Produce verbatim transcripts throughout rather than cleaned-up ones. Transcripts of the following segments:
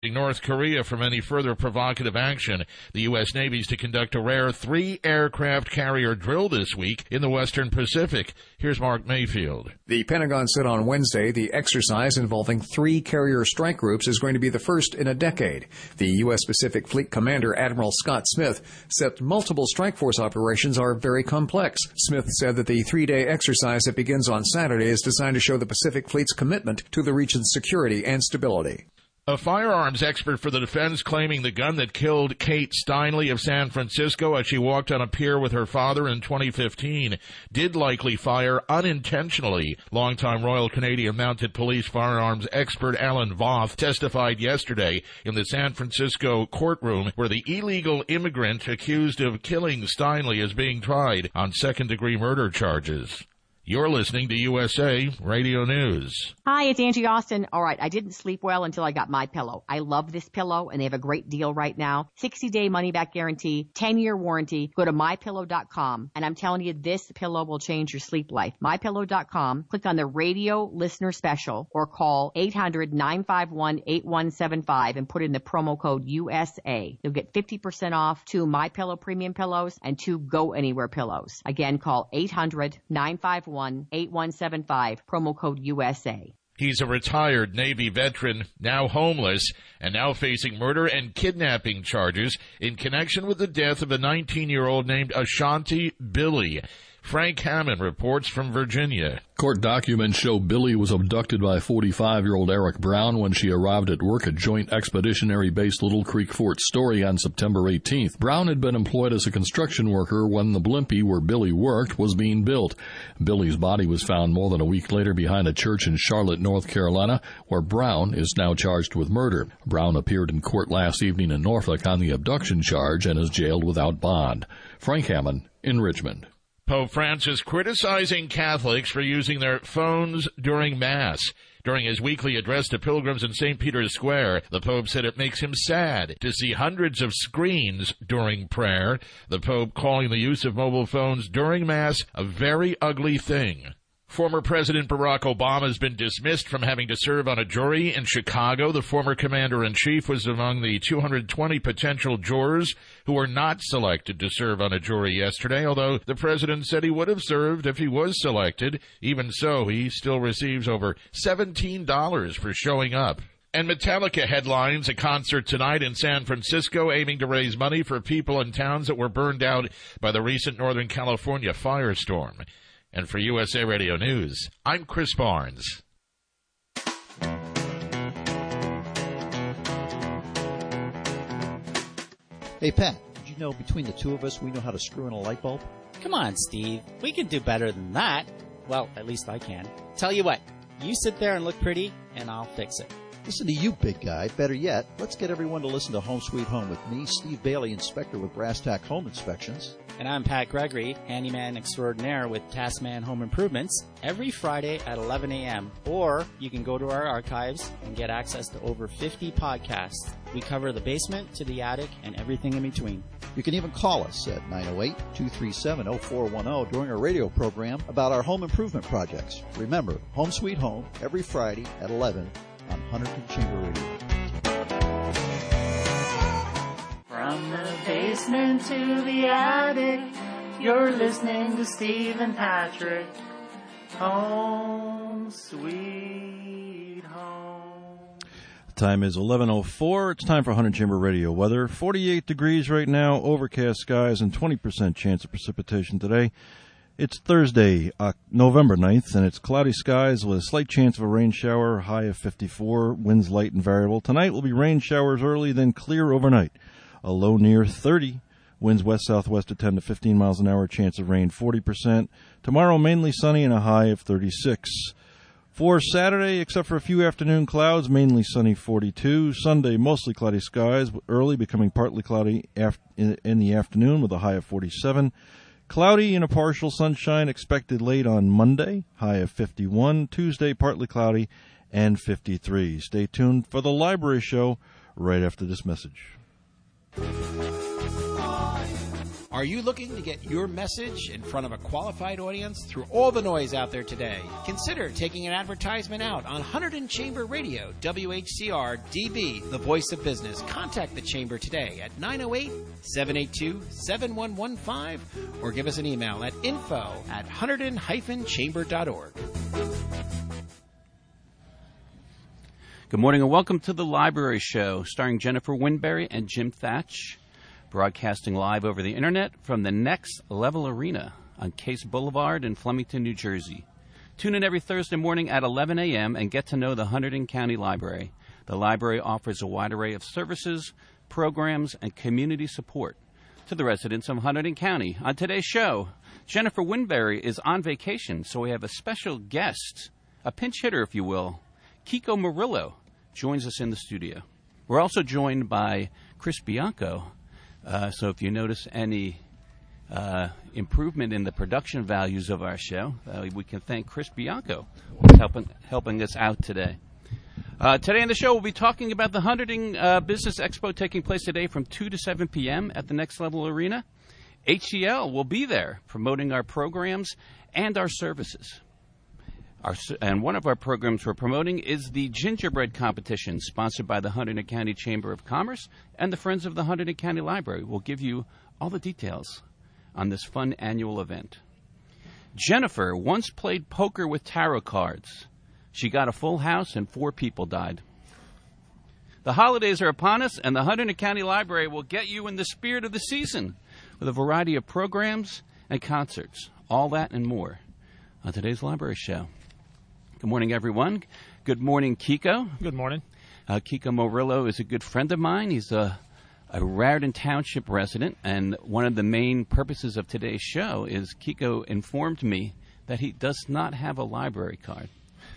keeping North Korea from any further provocative action. The U S. Navy's to conduct a rare three-aircraft carrier drill this week in the Western Pacific. Here's Mark Mayfield. The Pentagon said on Wednesday the exercise involving three carrier strike groups is going to be the first in a decade. The U S. Pacific Fleet Commander, Admiral Scott Smith, said multiple strike force operations are very complex. Smith said that the three-day exercise that begins on Saturday is designed to show the Pacific Fleet's commitment to the region's security and stability. A firearms expert for the defense claiming the gun that killed Kate Steinle of San Francisco as she walked on a pier with her father in twenty fifteen did likely fire unintentionally. Longtime Royal Canadian Mounted Police firearms expert Alan Voth testified yesterday in the San Francisco courtroom where the illegal immigrant accused of killing Steinle is being tried on second-degree murder charges. You're listening to U S A Radio News. Hi, it's Angie Austin. All right, I didn't sleep well until I got MyPillow. I love this pillow, and they have a great deal right now. sixty-day money-back guarantee, ten-year warranty. Go to my pillow dot com, and I'm telling you, this pillow will change your sleep life. my pillow dot com. Click on the radio listener special or call eight hundred, nine five one, eight one seven five and put in the promo code U S A. You'll get fifty percent off two MyPillow premium pillows and two Go Anywhere pillows. Again, call eight hundred, nine five one, eight one seven five, promo code U S A. He's a retired Navy veteran, now homeless, and now facing murder and kidnapping charges in connection with the death of a nineteen-year-old named Ashanti Billy. Frank Hammond reports from Virginia. Court documents show Billy was abducted by forty-five-year-old Eric Brown when she arrived at work at Joint Expeditionary Base Little Creek Fort Story on September eighteenth. Brown had been employed as a construction worker when the Blimpie, where Billy worked, was being built. Billy's body was found more than a week later behind a church in Charlotte, North Carolina, where Brown is now charged with murder. Brown appeared in court last evening in Norfolk on the abduction charge and is jailed without bond. Frank Hammond in Richmond. Pope Francis criticizing Catholics for using their phones during Mass. During his weekly address to pilgrims in Saint Peter's Square, the Pope said it makes him sad to see hundreds of screens during prayer, the Pope calling the use of mobile phones during Mass a very ugly thing. Former President Barack Obama has been dismissed from having to serve on a jury in Chicago. The former commander-in-chief was among the two hundred twenty potential jurors who were not selected to serve on a jury yesterday, although the president said he would have served if he was selected. Even so, he still receives over seventeen dollars for showing up. And Metallica headlines a concert tonight in San Francisco aiming to raise money for people in towns that were burned out by the recent Northern California firestorm. And for U S A Radio News, I'm Chris Barnes. Hey, Pat, did you know between the two of us we know how to screw in a light bulb? Come on, Steve. We can do better than that. Well, at least I can. Tell you what, you sit there and look pretty, and I'll fix it. Listen to you, big guy. Better yet, let's get everyone to listen to Home Sweet Home with me, Steve Bailey, inspector with Brass Tack Home Inspections. And I'm Pat Gregory, handyman extraordinaire with Taskman Home Improvements, every Friday at eleven a.m. Or you can go to our archives and get access to over fifty podcasts. We cover the basement to the attic and everything in between. You can even call us at nine oh eight, two three seven, oh four one oh during our radio program about our home improvement projects. Remember, Home Sweet Home, every Friday at eleven on Hunterton Chamber Radio. From the basement to the attic, you're listening to Steve and Patrick. Home Sweet Home. The time is eleven oh four. It's time for Hunter Chamber Radio weather. forty-eight degrees right now, overcast skies, and twenty percent chance of precipitation today. It's Thursday, uh, November ninth, and it's cloudy skies with a slight chance of a rain shower, high of fifty-four, winds light and variable. Tonight will be rain showers early, then clear overnight. A low near thirty, winds west-southwest at ten to fifteen miles an hour, chance of rain forty percent. Tomorrow mainly sunny and a high of thirty-six. For Saturday, except for a few afternoon clouds, mainly sunny forty-two. Sunday, mostly cloudy skies, early becoming partly cloudy af- in, in the afternoon with a high of forty-seven. Cloudy and a partial sunshine expected late on Monday, high of fifty-one. Tuesday, partly cloudy and fifty-three. Stay tuned for the library show right after this message. Are you looking to get your message in front of a qualified audience through all the noise out there today? Consider taking an advertisement out on Hunterdon Chamber Radio, W H C R D B, the voice of business. Contact the Chamber today at nine oh eight, seven eight two, seven one one five or give us an email at info at hunterdon dash chamber dot org. Good morning and welcome to the Library Show, starring Jennifer Winberry and Jim Thatch. Broadcasting live over the internet from the Next Level Arena on Case Boulevard in Flemington, New Jersey. Tune in every Thursday morning at eleven a.m. and get to know the Hunterdon County Library. The library offers a wide array of services, programs, and community support to the residents of Hunterdon County. On today's show, Jennifer Winberry is on vacation, so we have a special guest, a pinch hitter, if you will. Kiko Murillo joins us in the studio. We're also joined by Chris Bianco. Uh, so if you notice any uh, improvement in the production values of our show, uh, we can thank Chris Bianco for helping, helping us out today. Uh, today on the show, we'll be talking about the Hunterdon uh, Business Expo taking place today from two to seven p.m. at the Next Level Arena. H C L will be there promoting our programs and our services. Our, and one of our programs we're promoting is the Gingerbread Competition, sponsored by the Hunterdon County Chamber of Commerce and the Friends of the Hunterdon County Library. We'll give you all the details on this fun annual event. Jennifer once played poker with tarot cards. She got a full house and four people died. The holidays are upon us, and the Hunterdon County Library will get you in the spirit of the season with a variety of programs and concerts. All that and more on today's Library Show. Good morning, everyone. Good morning, Kiko. Good morning. Uh, Kiko Murillo is a good friend of mine. He's a, a Raritan Township resident, and one of the main purposes of today's show is Kiko informed me that he does not have a library card.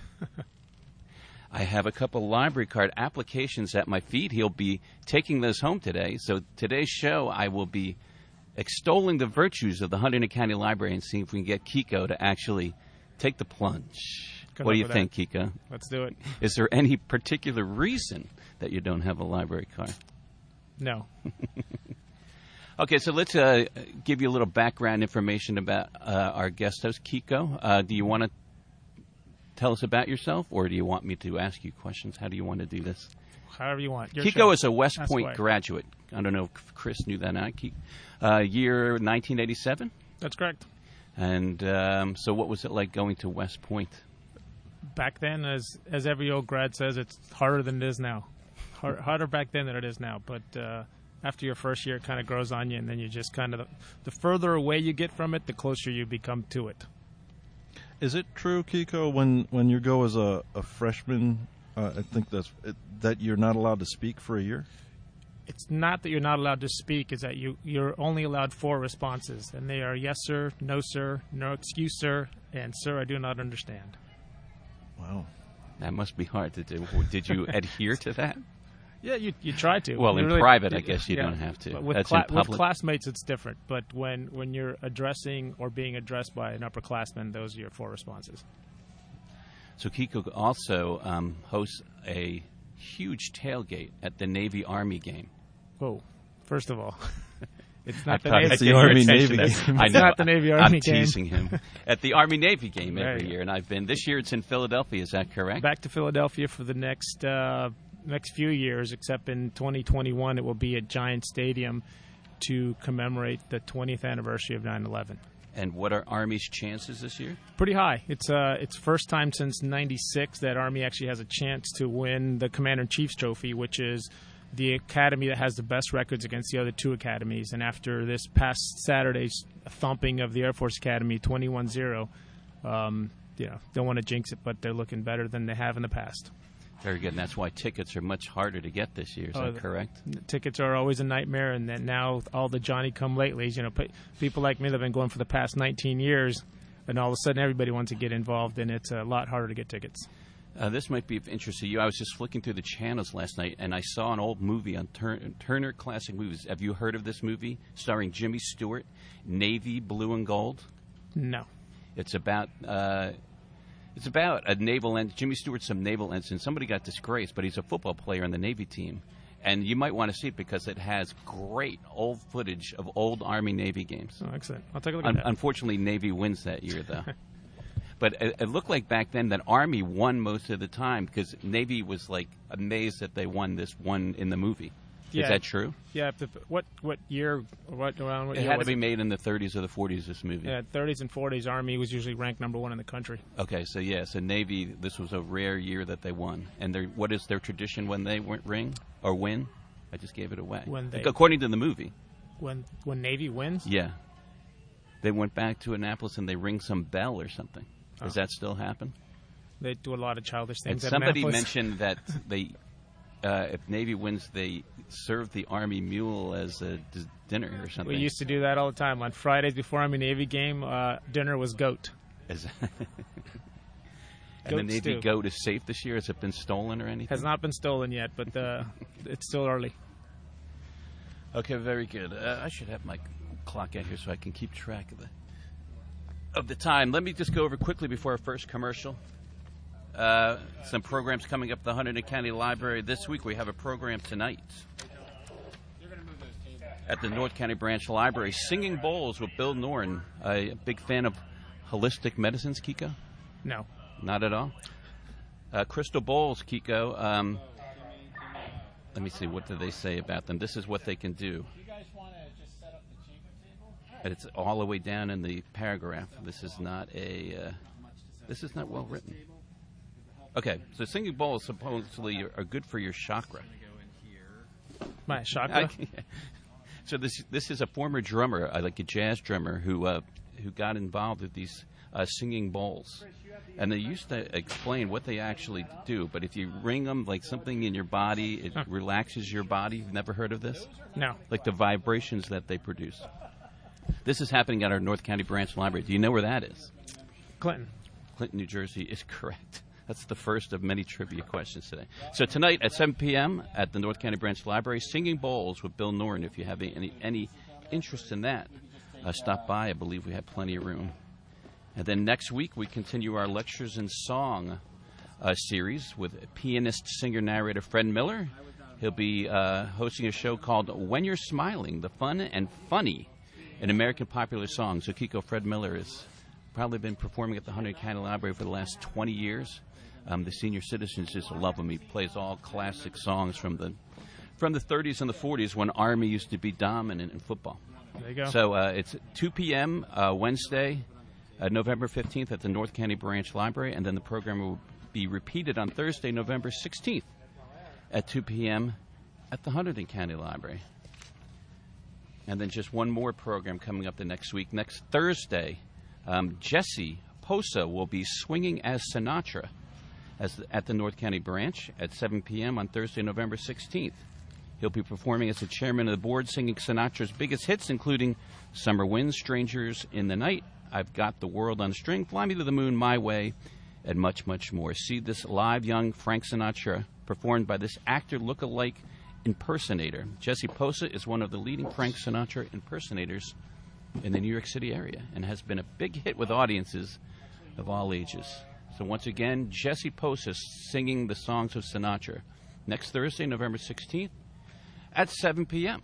I have a couple library card applications at my feet. He'll be taking those home today. So today's show, I will be extolling the virtues of the Hunterdon County Library and seeing if we can get Kiko to actually take the plunge. Good what do you that. think, Kiko? Let's do it. Is there any particular reason that you don't have a library card? No. Okay, so let's uh, give you a little background information about uh, our guest host, Kiko. Uh, do you want to tell us about yourself, or do you want me to ask you questions? How do you want to do this? However you want. Your Kiko show. is a West That's Point why. graduate. I don't know if Chris knew that. Uh, year nineteen eighty-seven? That's correct. And um, so what was it like going to West Point? Back then, as as every old grad says, it's harder than it is now. Hard, harder back then than it is now. But uh, after your first year, it kind of grows on you, and then you just kind of, the further away you get from it, the closer you become to it. Is it true, Kiko, when, when you go as a, a freshman, uh, I think that's it, that you're not allowed to speak for a year? It's not that you're not allowed to speak, is that you, you're only allowed four responses, and they are yes, sir, no, sir, no excuse, sir, and sir, I do not understand. Wow. That must be hard to do. Did you adhere to that? Yeah, you you try to. Well, you in really, private, I guess you yeah, don't have to. But with, That's cla- in public. with classmates, it's different. But when, when you're addressing or being addressed by an upperclassman, those are your four responses. So Kiko also um, hosts a huge tailgate at the Navy-Army game. Whoa. First of all, it's not I the thought Navy it's the Army-Navy game. game. I It's know. not the Navy-Army I'm game. teasing him. At the Army-Navy game There every you year, and I've been. This year it's in Philadelphia, is that correct? Back to Philadelphia for the next uh, next few years, except in twenty twenty-one it will be at Giant Stadium to commemorate the twentieth anniversary of nine eleven. And what are Army's chances this year? Pretty high. It's uh, it's first time since ninety-six that Army actually has a chance to win the Commander-in-Chief's trophy, which is the academy that has the best records against the other two academies. And after this past Saturday's thumping of the Air Force Academy, twenty-one zero, um, you know, don't want to jinx it, but they're looking better than they have in the past. Very good, and that's why tickets are much harder to get this year. Is Oh, that correct? The tickets are always a nightmare, and then now all the Johnny-come-latelys, you know, pe- people like me that have been going for the past nineteen years, and all of a sudden everybody wants to get involved, and it's a lot harder to get tickets. Uh, this might be of interest to you. I was just flicking through the channels last night, and I saw an old movie on Tur- Turner Classic Movies. Have you heard of this movie starring Jimmy Stewart, Navy Blue and Gold? No. It's about uh, it's about a naval ensign. Jimmy Stewart's some naval ensign. Somebody got disgraced, but he's a football player on the Navy team. and you might want to see it because it has great old footage of old Army-Navy games. Oh, excellent. I'll take a look Un- at that. Unfortunately, Navy wins that year, though. But it, it looked like back then that Army won most of the time because Navy was, like, amazed that they won this one in the movie. Yeah. Is that true? Yeah. The, what what year? What around? What It year had to was be made in the thirties or the forties, this movie. Yeah, thirties and forties. Army was usually ranked number one in the country. Okay, so yeah, so Navy, this was a rare year that they won. And their, what is their tradition when they w- ring or win? I just gave it away. When they- According to the movie. When when Navy wins? Yeah. They went back to Annapolis and they ring some bell or something. Does Oh. that still happen? They do a lot of childish And things. at somebody Annapolis. mentioned that they, uh, if Navy wins, they serve the Army mule as a d- dinner or something. We used to do that all the time. On Fridays before Army Navy game, uh, dinner was goat. Is and Goat the Navy stew. goat is safe this year? Has it been stolen or anything? Has not been stolen yet, but uh, it's still early. Okay, very good. Uh, I should have my clock out here so I can keep track of the of the time. Let me just go over quickly before our first commercial. Uh, some programs coming up at the Hunterdon County Library this week. We have a program tonight at the North County Branch Library, Singing Bowls with Bill Norton. A big fan of holistic medicines, Kiko? No. Not at all? Uh, Crystal Bowls, Kiko. Um, let me see, what do they say about them? This is what they can do. And it's all the way down in the paragraph. This is not a. Uh, this is not well written. Okay, so singing bowls supposedly are, are good for your chakra. My chakra. I, so this this is a former drummer, uh, like a jazz drummer, who uh, who got involved with these uh, singing bowls, and they used to explain what they actually do. But if you ring them like something in your body, it Huh. relaxes your body. You've never heard of this? No. Like the vibrations that they produce. This is happening at our North County Branch Library. Do you know where that is? Clinton. Clinton, New Jersey is correct. That's the first of many trivia questions today. So tonight at seven p.m. at the North County Branch Library, Singing Bowls with Bill Norton. If you have any any interest in that, uh, stop by. I believe we have plenty of room. And then next week we continue our Lectures in Song uh, series with pianist, singer, narrator Fred Miller. He'll be uh, hosting a show called When You're Smiling, the Fun and Funny in American Popular Songs. So Kiko, Fred Miller has probably been performing at the Hunterdon County Library for the last twenty years. Um, the senior citizens just love him. He plays all classic songs from the from the thirties and the forties when Army used to be dominant in football. There you go. So uh, it's two p.m. Uh, Wednesday, uh, November fifteenth at the North County Branch Library, and then the program will be repeated on Thursday, November sixteenth at two p.m. at the Hunterdon County Library. And then just one more program coming up the next week. Next Thursday, um, Jesse Posa will be swinging as Sinatra as the, at the North County Branch at seven p.m. on Thursday, November sixteenth. He'll be performing as the chairman of the board, singing Sinatra's biggest hits, including Summer Winds, Strangers in the Night, I've Got the World on a String, Fly Me to the Moon, My Way, and much, much more. See this live young Frank Sinatra performed by this actor look-alike impersonator. Jesse Posa is one of the leading Frank Sinatra impersonators in the New York City area and has been a big hit with audiences of all ages. So once again, Jesse Posa singing the songs of Sinatra next Thursday, November sixteenth at seven p.m.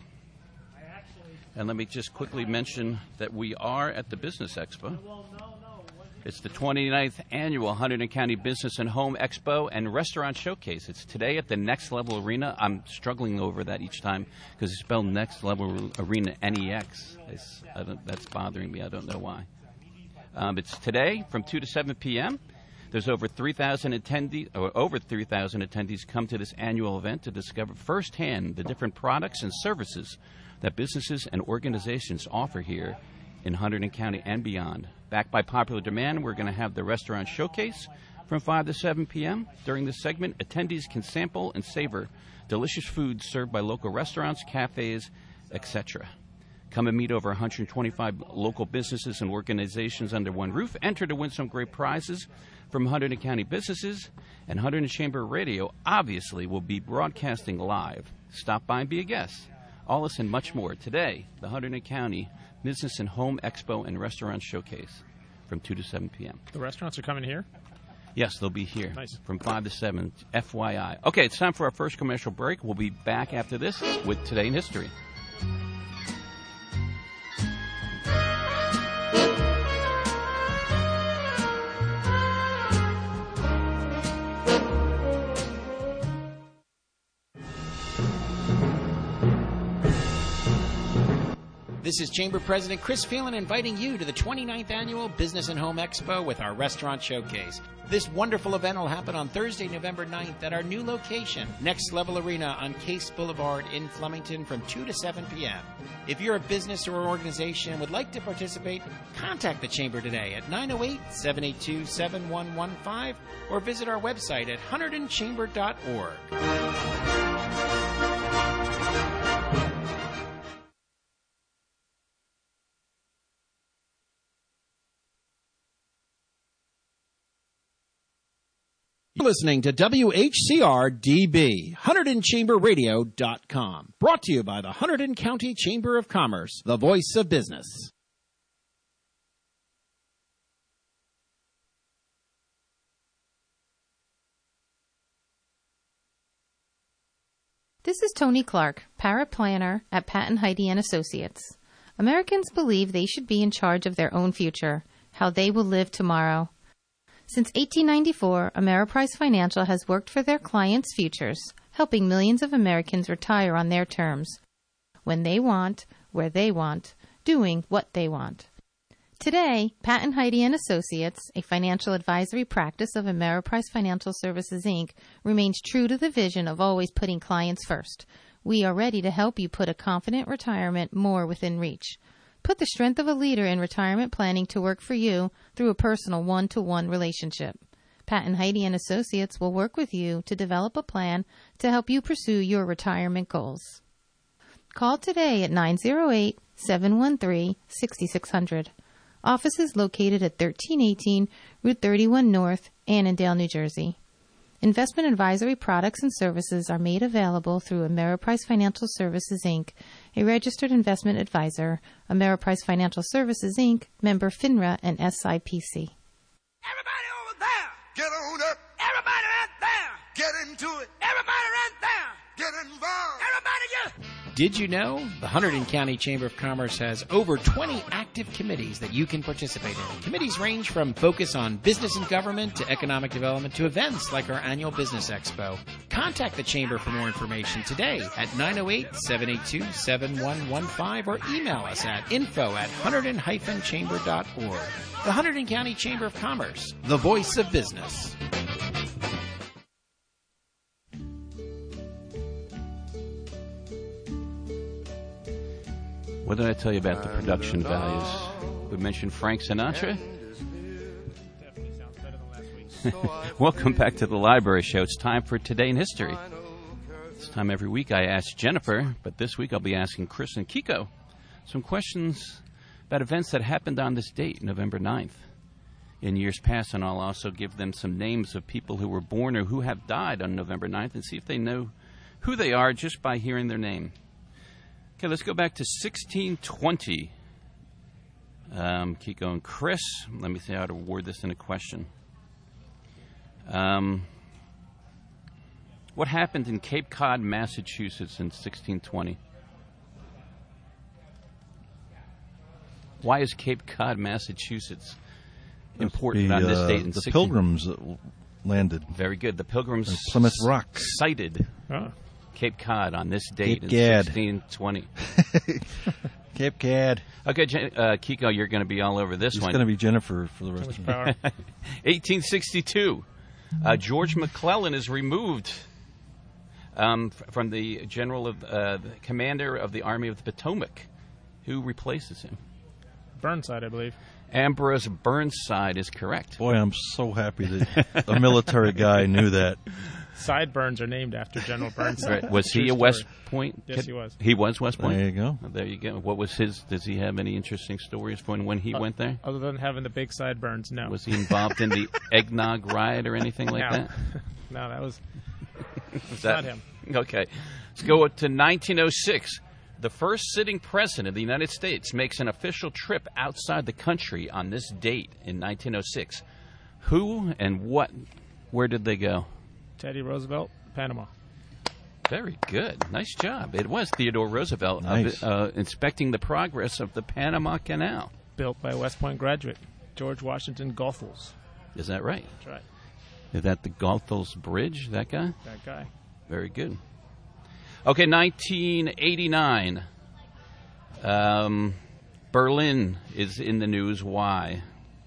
And let me just quickly mention that we are at the Business Expo. It's the twenty-ninth annual Hunterdon County Business and Home Expo and Restaurant Showcase. It's today at the Next Level Arena. I'm struggling over that each time because it's spelled Next Level Arena N E X. It's, I don't, that's bothering me. I don't know why. Um, it's today from two to seven p.m. There's over three thousand attendees, or over three thousand attendees come to this annual event to discover firsthand the different products and services that businesses and organizations offer here in Hunterdon County and beyond. Backed by popular demand, we're going to have the Restaurant Showcase from five to seven p.m. During this segment, attendees can sample and savor delicious foods served by local restaurants, cafes, et cetera. Come and meet over one hundred twenty-five local businesses and organizations under one roof. Enter to win some great prizes from Hunterdon County businesses. And Hunterdon Chamber Radio, obviously, will be broadcasting live. Stop by and be a guest. All this and much more today, the Hunterdon County Business and Home Expo and Restaurant Showcase from two to seven p.m. The restaurants are coming here? Yes, they'll be here Nice. from five to seven, F Y I. Okay, it's time for our first commercial break. We'll be back after this with Today in History. This is Chamber President Chris Phelan inviting you to the twenty-ninth Annual Business and Home Expo with our Restaurant Showcase. This wonderful event will happen on Thursday, November ninth at our new location, Next Level Arena on Case Boulevard in Flemington from two to seven p.m. If you're a business or organization and would like to participate, contact the Chamber today at nine oh eight, seven eight two, seven one one five or visit our website at hunterdon chamber dot org. You're listening to W H C R D B, Hunterdon Chamber Radio dot com. Brought to you by the Hunterdon County Chamber of Commerce, the voice of business. This is Tony Clark, paraplanner at Pat and Heidi and Associates. Americans believe they should be in charge of their own future, how they will live tomorrow. Since eighteen ninety-four, Ameriprise Financial has worked for their clients' futures, helping millions of Americans retire on their terms, when they want, where they want, doing what they want. Today, Pat and Heidi and Associates, a financial advisory practice of Ameriprise Financial Services, Incorporated, remains true to the vision of always putting clients first. We are ready to help you put a confident retirement more within reach. Put the strength of a leader in retirement planning to work for you through a personal one-to-one relationship. Pat and Heidi and Associates will work with you to develop a plan to help you pursue your retirement goals. Call today at nine oh eight, seven one three, six six zero zero. Office is located at thirteen eighteen Route thirty-one North, Annandale, New Jersey. Investment advisory products and services are made available through Ameriprise Financial Services, Incorporated, a registered investment advisor, Ameriprise Financial Services, Incorporated, member FINRA and S I P C. Everybody over there, get on up. Everybody right there, get into it. Everybody right there, get involved. Everybody get... Did you know the Hunterdon County Chamber of Commerce has over twenty active committees that you can participate in? Committees range from focus on business and government to economic development to events like our annual Business Expo. Contact the Chamber for more information today at nine oh eight, seven eight two, seven one one five or email us at info at hunterdon chamber dot org. The Hunterdon County Chamber of Commerce, the voice of business. What did I tell you about the production values? We mentioned Frank Sinatra. Definitely sounds better than last week. Welcome back to the Library Show. It's time for Today in History. This time every week I ask Jennifer, but this week I'll be asking Chris and Kiko some questions about events that happened on this date, November ninth, in years past, and I'll also give them some names of people who were born or who have died on November ninth and see if they know who they are just by hearing their name. Okay, let's go back to sixteen twenty. Um, Kiko and Chris, let me see how to word this in a question. Um, what happened in Cape Cod, Massachusetts in sixteen twenty? Why is Cape Cod, Massachusetts important the, on this uh, date in the sixteen Pilgrims landed. Very good. The Pilgrims and Plymouth Rock sighted Oh. Cape Cod on this date Cape in Gad. sixteen twenty. Cape Cod. Okay, Jen- uh, Kiko, you're going to be all over this It's one. It's going to be Jennifer for the rest of the eighteen sixty-two. Uh, George McClellan is removed um, f- from the general of uh, the commander of the Army of the Potomac. Who replaces him? Burnside, I believe. Ambrose Burnside is correct. Boy, I'm so happy that a military guy knew that. Sideburns are named after General Burnside. Right. Was he True a West story. Point? Yes, kid? he was. He was West Point? There you go. Oh, there you go. What was his? Does he have any interesting stories from when he Uh, went there? Other than having the big sideburns, no. Was he involved in the eggnog riot or anything like no. that? No, that was, was not that, him. Okay. Let's go to nineteen oh six. The first sitting president of the United States makes an official trip outside the country on this date in nineteen oh six. Who and what? Where did they go? Teddy Roosevelt, Panama. Very good. Nice job. It was Theodore Roosevelt Nice. uh, uh, inspecting the progress of the Panama Canal. Built by West Point graduate George Washington Goethals. Is that right? That's right. Is that the Goethals Bridge, that guy? That guy. Very good. Okay, nineteen eighty-nine. Um, Berlin is in the news. Why?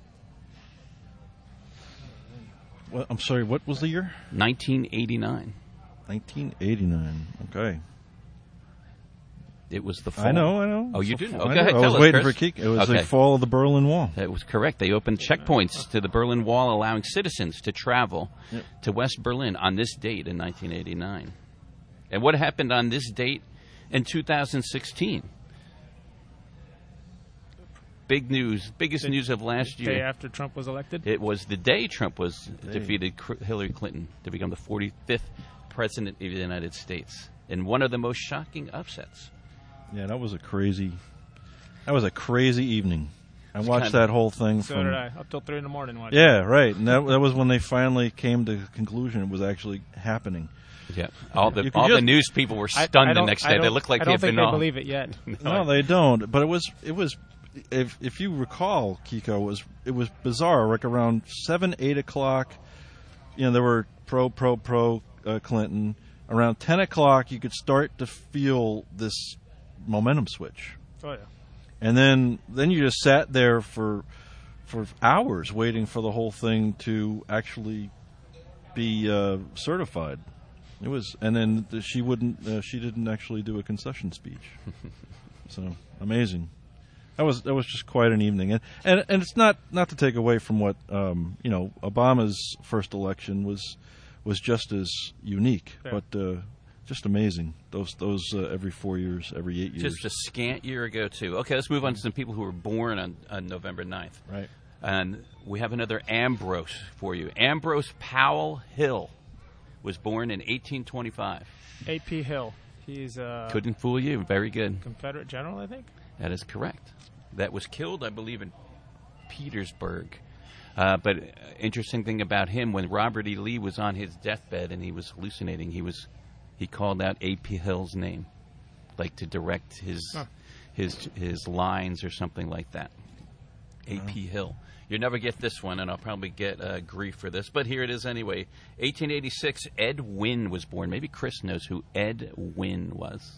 Well, I'm sorry, what was the year? nineteen eighty-nine. nineteen eighty-nine. Okay. It was the fall. I know, I know. Oh, you It's do the know? fall. Okay, I, know. tell I was us, waiting Chris. for Keek. It was Okay. the fall of the Berlin Wall. That was correct. They opened checkpoints to the Berlin Wall, allowing citizens to travel Yep. to West Berlin on this date in nineteen eighty-nine. And what happened on this date in two thousand sixteen? Big news, biggest The- news of last the year. Day after Trump was elected. It was the day Trump was Day. defeated Cr- Hillary Clinton to become the forty-fifth president of the United States in one of the most shocking upsets. Yeah, that was a crazy. That was a crazy evening. I It's watched kinda- that whole thing So from. did I. Up till three in the morning. Watching. Yeah, right. And that, that was when they finally came to the conclusion it was actually happening. Yeah, all the You could all the just- news people were I- stunned I the don't- next I day. They don't- looked like I they don't had think been they on. believe it yet. No, they don't. But it was it was if if you recall, Kiko, it was it was bizarre. Like around seven, eight o'clock, you know, there were pro, pro, pro uh, Clinton. Around ten o'clock, you could start to feel this momentum switch, Oh yeah. and then then you just sat there for for hours waiting for the whole thing to actually be uh, certified. It was, and then the, she wouldn't. Uh, she didn't actually do a concession speech. So amazing. That was that was just quite an evening, and and, and it's not not to take away from what um, you know. Obama's first election was was just as unique, Yeah. but uh, just amazing. Those those uh, every four years, every eight years. Just a scant year ago, too. Okay, let's move on to some people who were born on, on November ninth. Right. And we have another Ambrose for you. Ambrose Powell Hill was born in eighteen twenty-five. A P Hill. He's a Couldn't fool you. Very good. Confederate general, I think. That is correct. That was killed, I believe, in Petersburg. Uh, but uh, interesting thing about him, when Robert E. Lee was on his deathbed and he was hallucinating, he was he called out A P Hill's name, like to direct his Huh. his his lines or something like that. A P Hill. You'll never get this one, and I'll probably get uh, grief for this, but here it is anyway. eighteen eighty-six, Ed Wynn was born. Maybe Chris knows who Ed Wynn was.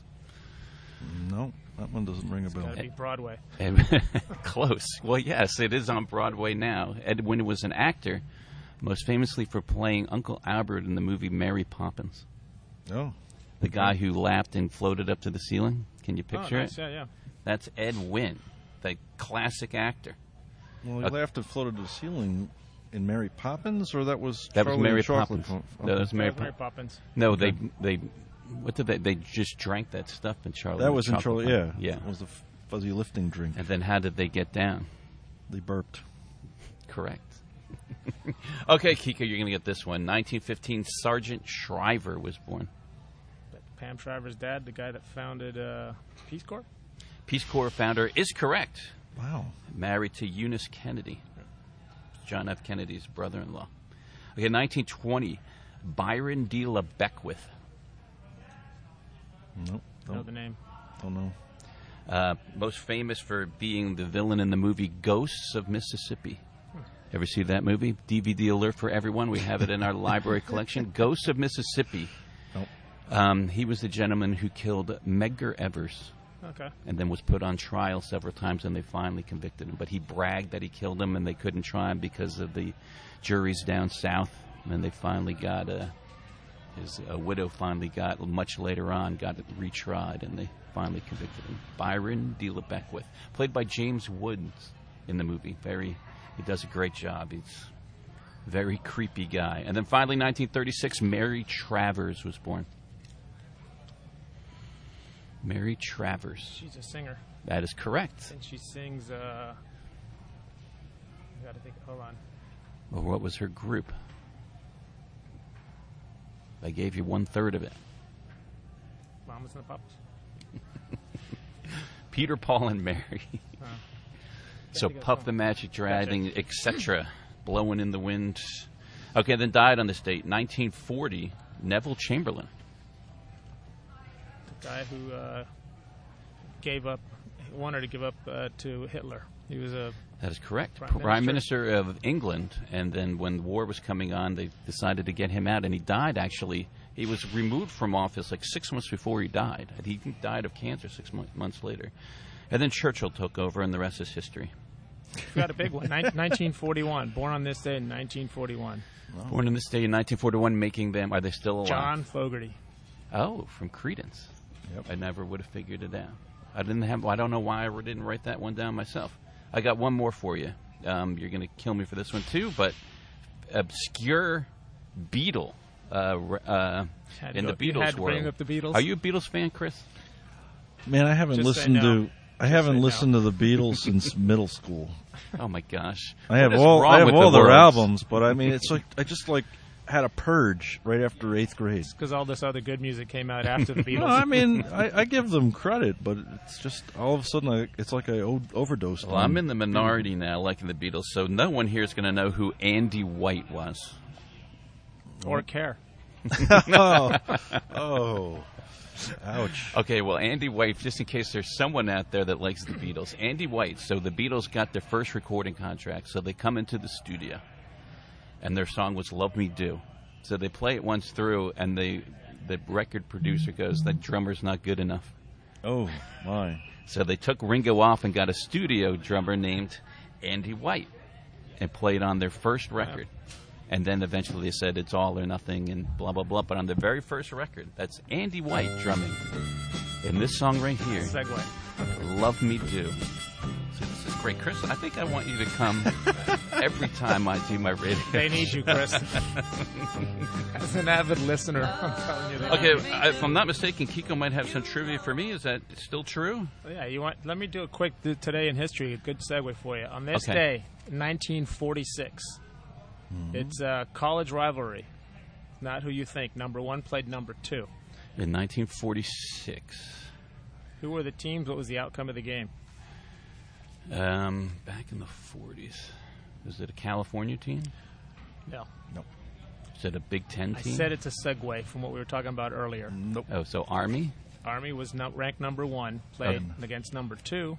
No, that one doesn't ring a bell. Gotta be Broadway. And close. Well, yes, it is on Broadway now. Ed Wynn was an actor, most famously for playing Uncle Albert in the movie Mary Poppins. Oh. The guy who laughed and floated up to the ceiling. Can you Oh, picture nice. it? Yeah, yeah. That's Ed Wynn, the classic actor. Well, he Uh, laughed and floated to the ceiling in Mary Poppins, or that was That was Charlie Mary and Chocolate Poppins. Factory? No, that was Mary, That was Mary Pop- Poppins. No, Okay. they they what did they? They just drank that stuff in Charlie. That and the was in Chocolate Charlie. Yeah, Factory. yeah. It was the f- fuzzy lifting drink. And then how did they get down? They burped. Correct. Okay, Kika, you're going to get this one. nineteen fifteen, Sergeant Shriver was born. Pam Shriver's dad, the guy that founded uh, Peace Corps. Peace Corps founder is correct. Wow. Married to Eunice Kennedy, John F. Kennedy's brother-in-law. Okay, nineteen twenty, Byron D. LeBeckwith. Nope. Know Don't, the name. don't know. Uh, most famous for being the villain in the movie Ghosts of Mississippi. Ever see that movie? D V D alert for everyone. We have it in our library collection. Ghosts of Mississippi. Nope. Um, he was the gentleman who killed Medgar Evers. Okay. And then was put on trial several times, and they finally convicted him. But he bragged that he killed him, and they couldn't try him because of the juries down south. And they finally got uh, his uh, widow finally got much later on got it retried, and they finally convicted him. Byron D. LeBeckwith, played by James Woods in the movie. Very, he does a great job. He's a very creepy guy. And then finally, nineteen thirty-six, Mary Travers was born. Mary Travers. She's a singer. That is correct. And she sings, uh... I gotta think, hold on. Well, what was her group? I gave you one third of it. Mamas and the Papas. Peter, Paul, and Mary. Oh. So think I Puff saw. the Magic Dragon, et cetera. blowing in the wind. Okay, then died on this date, nineteen forty, Neville Chamberlain. The guy who uh, gave up, wanted to give up uh, to Hitler. He was a That is correct. Prime, Prime Minister. Minister of England, and then when the war was coming on, they decided to get him out, and he died, actually. He was removed from office like six months before he died. He died of cancer six mo- months later. And then Churchill took over, and the rest is history. You got a big one. Nin- nineteen forty-one. Born on this day in nineteen forty-one. Wow. Born on this day in nineteen forty-one, making them, are they still alive? John Fogerty. Oh, from Creedence. Yep. I never would have figured it out. I didn't have. I don't know why I didn't write that one down myself. I got one more for you. Um, you're going to kill me for this one too, but obscure Beatle uh, uh, in go, the Beatles you had to world. bring up the Beatles? Are you a Beatles fan, Chris? Man, I haven't Just listened say no. to I haven't listened no. to the Beatles since middle school. Oh my gosh! I have What is all wrong I have with all the their words? albums, but I mean, it's like I just like had a purge right after eighth grade. Because all this other good music came out after the Beatles. No, I mean, I, I give them credit, but it's just all of a sudden I, it's like I o- overdosed. Well, I'm in the minority now, liking the Beatles, so no one here is going to know who Andy White was. Or care. oh. oh. Ouch. Okay, well, Andy White, just in case there's someone out there that likes the Beatles. Andy White, so the Beatles got their first recording contract, so they come into the studio, and their song was Love Me Do. So they play it once through, and they, the record producer goes, that drummer's not good enough. Oh, my. So they took Ringo off and got a studio drummer named Andy White and played on their first record. And then eventually they said it's all or nothing and blah, blah, blah. But on the very first record, that's Andy White drumming. In this song right here, Segue. Love Me Do. So this is great. Chris, I think I want you to come every time I do my radio. They need you, Chris. As an avid listener, I'm telling you. They Okay, need you. if I'm not mistaken, Kiko might have some trivia for me. Is that still true? Yeah, you want? Let me do a quick th- today in history. A good segue for you. On this Okay. day, nineteen forty-six, Mm-hmm. it's a college rivalry. Not who you think. Number one played number two. In nineteen forty-six. Who were the teams? What was the outcome of the game? Um, back in the forties. Was it a California team? No. Nope. Is it a Big Ten I team? said it's a segue from what we were talking about earlier. Nope. Oh, so Army? Army was no, ranked number one, played Um. against number two.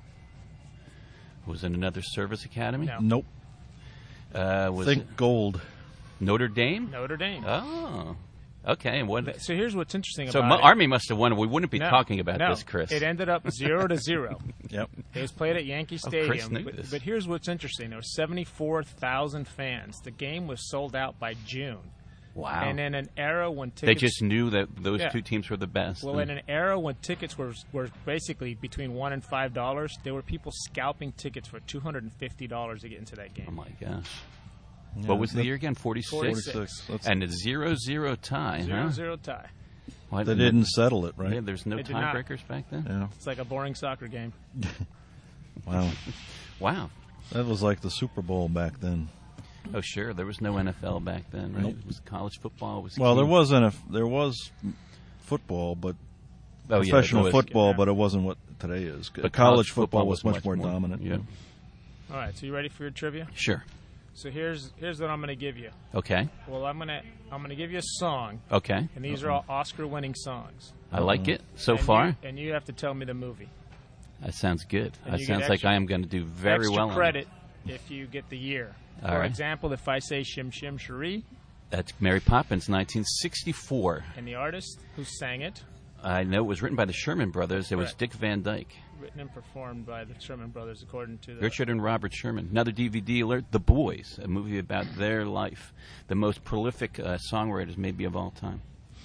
Was it another service academy? No. Nope. Uh, was Think it gold. Notre Dame? Notre Dame. Oh. Okay. And what? So here's what's interesting So about Mo- it. Army must have won. We wouldn't be No, talking about no. this, Chris. It ended up zero to zero. Yep. It was played at Yankee Oh, Stadium. Chris knew but, this. but here's what's interesting: there were seventy-four thousand fans. The game was sold out by June. Wow. And in an era when They tickets just knew that those Yeah. two teams were the best. well, in and- an era when tickets were were basically between one and five dollars, there were people scalping tickets for two hundred and fifty dollars to get into that game. oh my gosh. Yeah, What was the that- year again? Forty-six. forty-six. That's- And a zero-zero tie, Zero huh? zero tie. Why They didn't settle it, Yeah, right? there's no They did not. tiebreakers back then. Yeah. It's like a boring soccer game. Wow. Wow. That was like the Super Bowl back then. Oh, sure. There was no N F L back then, right? Nope. It was college football. It was Well, there king. was a there was football, but Oh, yeah, professional there was. football, Yeah. but it wasn't what today is. But college, football, was much, more, dominant. Yeah. All right, so you ready for your trivia? Sure. So here's here's what I'm going to give you. Okay. Well, I'm gonna I'm gonna give you a song, Okay. and these are all Oscar-winning songs. I like it so And far. you, and you have to tell me the movie. That sounds good. And That you sounds get like extra- I am going to do very Extra well. on it. credit if you get the year. All For right. example, if I say Shim Shim Cherie That's Mary Poppins, nineteen sixty-four. and the artist who sang it, I know it was written by the Sherman Brothers. It was Correct. Dick Van Dyke. written and performed by the Sherman Brothers, according to the Richard and Robert Sherman. Another D V D alert, The Boys, a movie about their life. The most prolific uh, songwriters maybe of all time.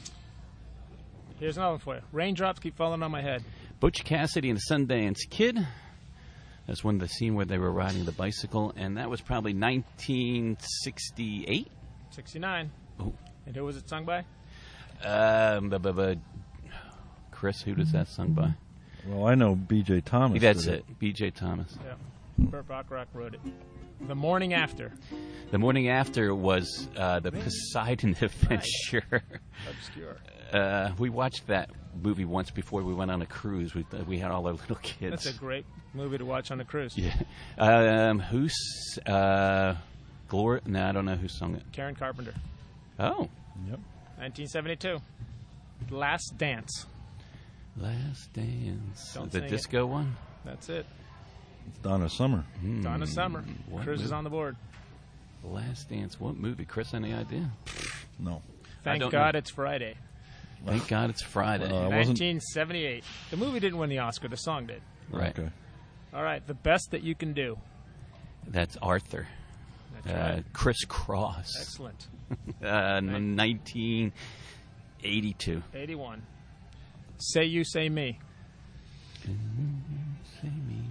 Here's another one for you. Raindrops keep falling on my head. Butch Cassidy and the Sundance Kid. That's one of the scene where they were riding the bicycle, and that was probably nineteen sixty-eight. sixty-nine. Oh. And who was it sung by? Um, bu- bu- bu- Chris, who does that sung by? Well, I know B J Thomas. That's did it, B J Thomas. Yeah. Burt Bacharach wrote it. The Morning After. The morning after was uh, the Poseidon Adventure. Obscure. Uh, we watched that movie once before we went on a cruise. We we had all our little kids. That's a great movie to watch on a cruise. Yeah. Um, who's uh, Glory. No, I don't know who sung it. Karen Carpenter. Oh. Yep. nineteen seventy-two. Last Dance. Last Dance. Don't the sing disco it. one? That's it. It's Donna Summer. Mm. Donna Summer. What Chris is movie? on the board. Last Dance. What movie? Chris, any idea? No. Thank don't God know. it's Friday. Thank God it's Friday. Uh, wasn't- nineteen seventy-eight. The movie didn't win the Oscar. The song did. Right. Okay. All right. The best that you can do. That's Arthur. That's uh, right. Chris Cross. Excellent. uh, nineteen eighty-two. eighty-one. Say You, Say Me. Say me.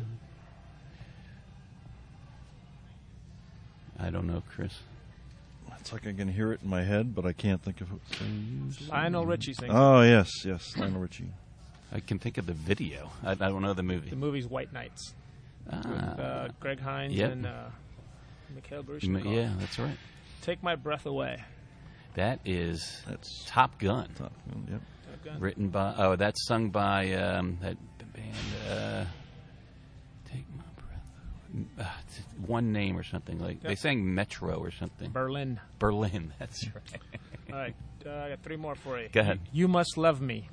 I don't know, Chris. It's like I can hear it in my head, but I can't think of it. Lionel Richie sings. Oh, yes, yes, Lionel Richie. I can think of the video. I, I don't know the movie. The movie's White Nights. Ah. With uh, Greg Hines Yep. and uh, Mikhail M- Baryshnikov. Yeah, that's right. Take My Breath Away. That is That's Top Gun. Top Gun, yep. Top Gun. Written by, oh, that's sung by um, that band, uh, Take My Breath Away. Uh, it's one name or something. Like They Yep. sang Metro or something. Berlin. Berlin, that's right. All right. Uh, I got three more for you. Go ahead. You Must Love Me.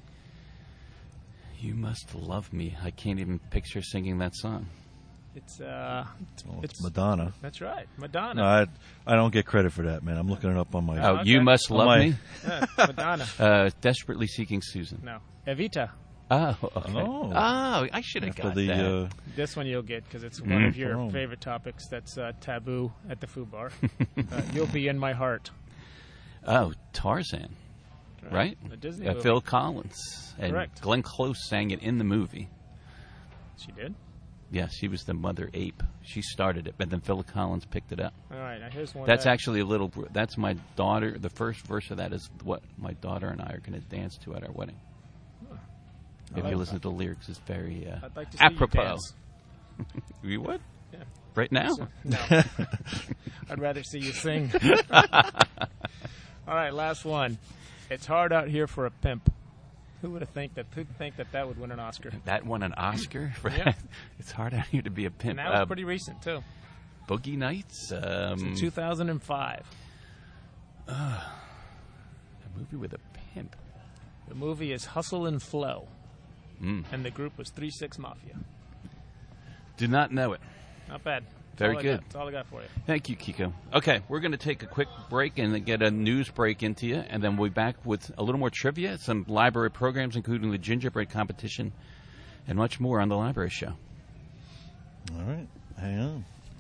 You Must Love Me. I can't even picture singing that song. It's, uh, it's, Well, it's it's Madonna. That's right. Madonna. No, I, I don't get credit for that, man. I'm looking it up on my... Oh, Okay. You Must On Love my- Me? Yeah, Madonna. Uh, Desperately Seeking Susan. No. Evita. Oh, okay. Oh. Oh, I should have After got the, that. uh, This one you'll get because it's Mm. one of your Oh. favorite topics that's uh, taboo at the food bar. uh, You'll Be in My Heart. Oh, Tarzan, right? A Disney uh, movie. Phil Collins. And Correct. Glenn Close sang it in the movie. She did? Yeah, she was the mother ape. She started it, but then Phil Collins picked it up. All right, now here's one. That's that, actually a little. That's my daughter. The first verse of that is what my daughter and I are going to dance to at our wedding. If like you listen to the lyrics, it's very uh, I'd like to see apropos. you dance. You would? Yeah. Right now? No. I'd rather see you sing. All right, last one. It's hard out here for a pimp. Who would have think that? Who'd think that that would win an Oscar? That won an Oscar. For Yeah. It's hard out here to be a And pimp. that was Uh, pretty recent too. Boogie Nights. Um, It's in two thousand five. a movie with a pimp. The movie is Hustle and Flow, Mm. and the group was Three Six Mafia. Do not know it. Not bad. That's Very all I good. got. That's all I got for you. Thank you, Kiko. Okay, we're going to take a quick break and get a news break into you, and then we'll be back with a little more trivia, some library programs, including the gingerbread competition, and much more on the Library Show. All right. Hang on.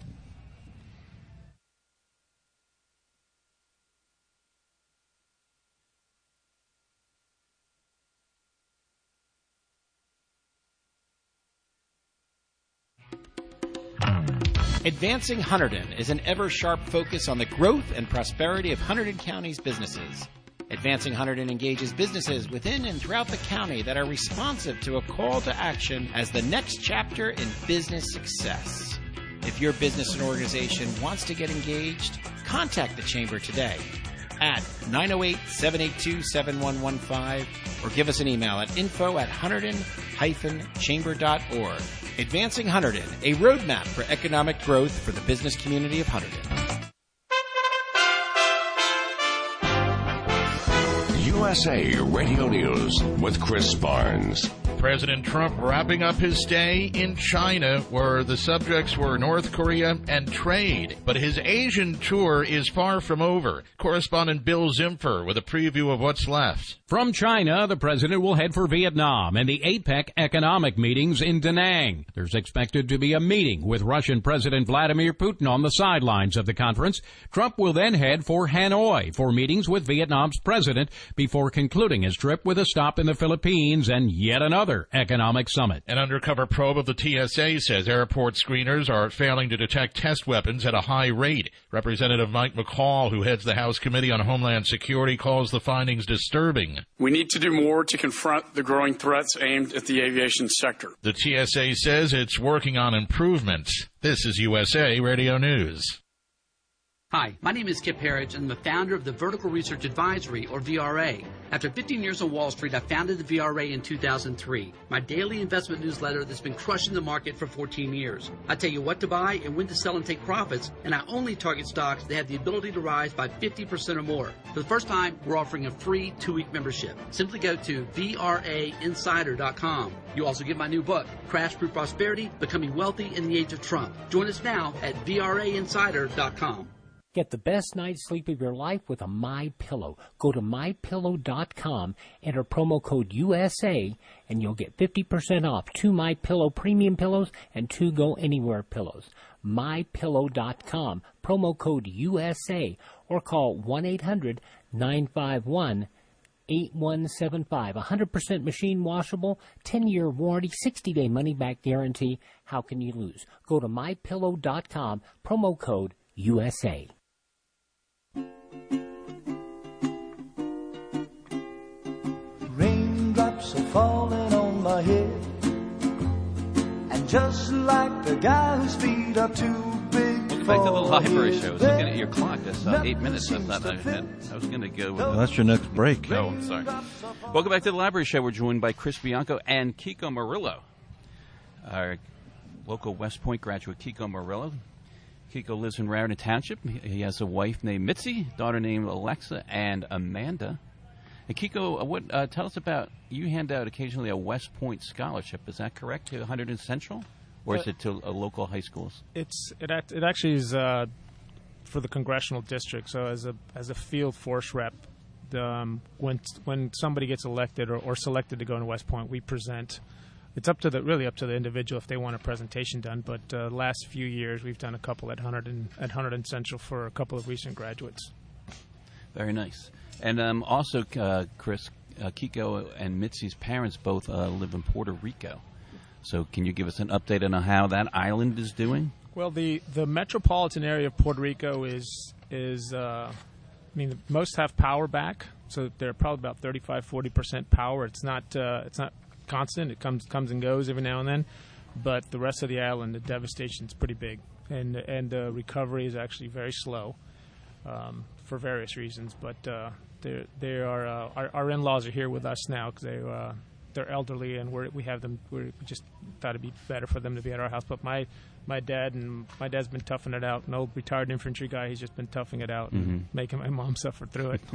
Advancing Hunterdon is an ever-sharp focus on the growth and prosperity of Hunterdon County's businesses. Advancing Hunterdon engages businesses within and throughout the county that are responsive to a call to action as the next chapter in business success. If your business and organization wants to get engaged, contact the Chamber today at nine oh eight, seven eight two, seven one one five or give us an email at info at hunterdon dash chamber dot org. Advancing Hunterdon, a roadmap for economic growth for the business community of Hunterdon. U S A Radio News with Chris Barnes. President Trump wrapping up his stay in China, where the subjects were North Korea and trade. But his Asian tour is far from over. Correspondent Bill Zimfer with a preview of what's left. From China, the president will head for Vietnam and the APEC economic meetings in Da Nang. There's expected to be a meeting with Russian President Vladimir Putin on the sidelines of the conference. Trump will then head for Hanoi for meetings with Vietnam's president before concluding his trip with a stop in the Philippines and yet another economic summit. An undercover probe of the T S A says airport screeners are failing to detect test weapons at a high rate. Representative Mike McCall, who heads the House Committee on Homeland Security, calls the findings disturbing. We need to do more to confront the growing threats aimed at the aviation sector. The T S A says it's working on improvements. This is U S A Radio News. Hi, my name is Kip Harridge, and I'm the founder of the Vertical Research Advisory, or V R A. After fifteen years on Wall Street, I founded the V R A in two thousand three, my daily investment newsletter that's been crushing the market for fourteen years. I tell you what to buy and when to sell and take profits, and I only target stocks that have the ability to rise by fifty percent or more. For the first time, we're offering a free two-week membership. Simply go to V R A insider dot com. You'll also get my new book, Crash Proof Prosperity, Becoming Wealthy in the Age of Trump. Join us now at V R A insider dot com. Get the best night's sleep of your life with a MyPillow. Go to my pillow dot com, enter promo code U S A, and you'll get fifty percent off two MyPillow premium pillows and two Go Anywhere pillows. my pillow dot com, promo code U S A, or call one eight hundred nine five one eight one seven five. one hundred percent machine washable, ten-year warranty, sixty-day money-back guarantee. How can you lose? Go to my pillow dot com, promo code U S A. Raindrops are falling on my head, and just like the guy whose feet are too big. Welcome back to the library show. I was looking at your clock. That's uh, eight minutes. I thought I had. I was going to go with. Well, that's your next break. No, I'm sorry. Welcome back to the library show. We're joined by Chris Bianco and Kiko Murillo, our local West Point graduate, Kiko Murillo. Kiko lives in Raritan Township. He has a wife named Mitzi, daughter named Alexa, and Amanda. And Kiko, uh, what? Uh, tell us about, you hand out occasionally a West Point scholarship. Is that correct, to Hunterdon Central? Or is it to uh, local high schools? It's It act, it actually is uh, for the congressional district. So as a as a field force rep, the, um, when when somebody gets elected or, or selected to go into West Point, we present. It's up to the really up to the individual if they want a presentation done. But uh, last few years, we've done a couple at Hunterdon at Hunterdon Central for a couple of recent graduates. Very nice. And um, also, uh, Chris, uh, Kiko and Mitzi's parents both uh, live in Puerto Rico. So can you give us an update on how that island is doing? Well, the, the metropolitan area of Puerto Rico is, is uh, I mean, most have power back. So they're probably about thirty-five, forty percent power. It's not uh, it's not constant. It comes comes and goes every now and then. But the rest of the island, the devastation is pretty big. And, and the recovery is actually very slow um, for various reasons. But uh, they they are uh, our, our in-laws are here with us now because they uh, they're elderly and we're, we have them. We're, we just thought it'd be better for them to be at our house. But my my dad and my dad's been toughing it out. An old retired infantry guy. He's just been toughing it out Mm-hmm. and making my mom suffer through it.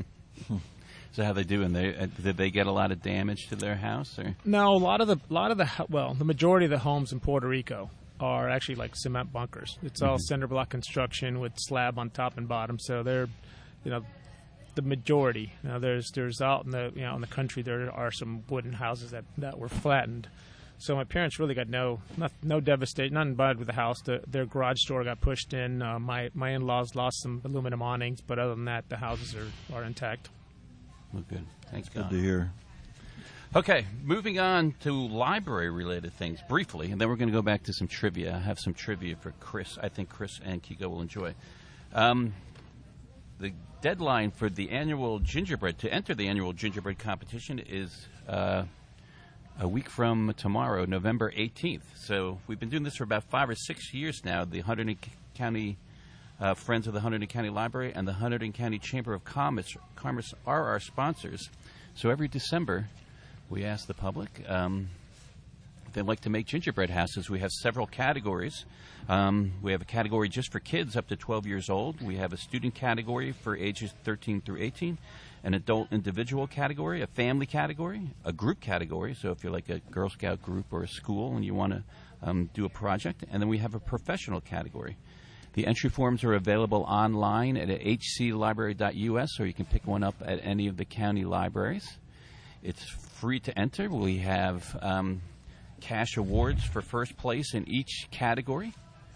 So how they doing? They uh, did they get a lot of damage to their house? Or? No, a lot of the lot of the well, the majority of the homes in Puerto Rico are actually like cement bunkers. It's all Mhm. cinder block construction with slab on top and bottom. So they're, you know, the majority. Now there's there's out in the you know in the country there are some wooden houses that, that were flattened. So my parents really got no not, no devastation, nothing bad with the house. The, their garage door got pushed in. Uh, my my in-laws lost some aluminum awnings, but other than that, the houses are, are intact. Well, good. Thanks, Good God. to hear. Okay, moving on to library-related things briefly, and then we're going to go back to some trivia. I have some trivia for Chris. I think Chris and Kiko will enjoy. Um, the deadline for the annual gingerbread, to enter the annual gingerbread competition is uh, a week from tomorrow, November eighteenth. So we've been doing this for about five or six years now. The Hunterdon County uh, Friends of the Hunterdon County Library and the Hunterdon County Chamber of Commerce, Commerce are our sponsors. So every December, we ask the public um, if they'd like to make gingerbread houses. We have several categories. Um, we have a category just for kids up to twelve years old. We have a student category for ages thirteen through eighteen, an adult individual category, a family category, a group category. So if you're like a Girl Scout group or a school and you want to um, do a project, and then we have a professional category. The entry forms are available online at h c library dot u s, or you can pick one up at any of the county libraries. It's free to enter. We have um, cash awards for first place in each category.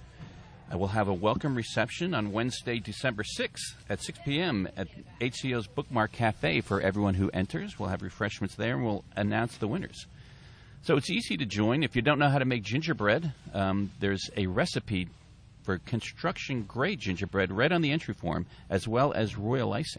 I will have a welcome reception on Wednesday, December sixth at six p.m. at H C O's Bookmark Cafe for everyone who enters. We'll have refreshments there, and we'll announce the winners. So it's easy to join. If you don't know how to make gingerbread, um, there's a recipe for construction-grade gingerbread right on the entry form, as well as royal icing.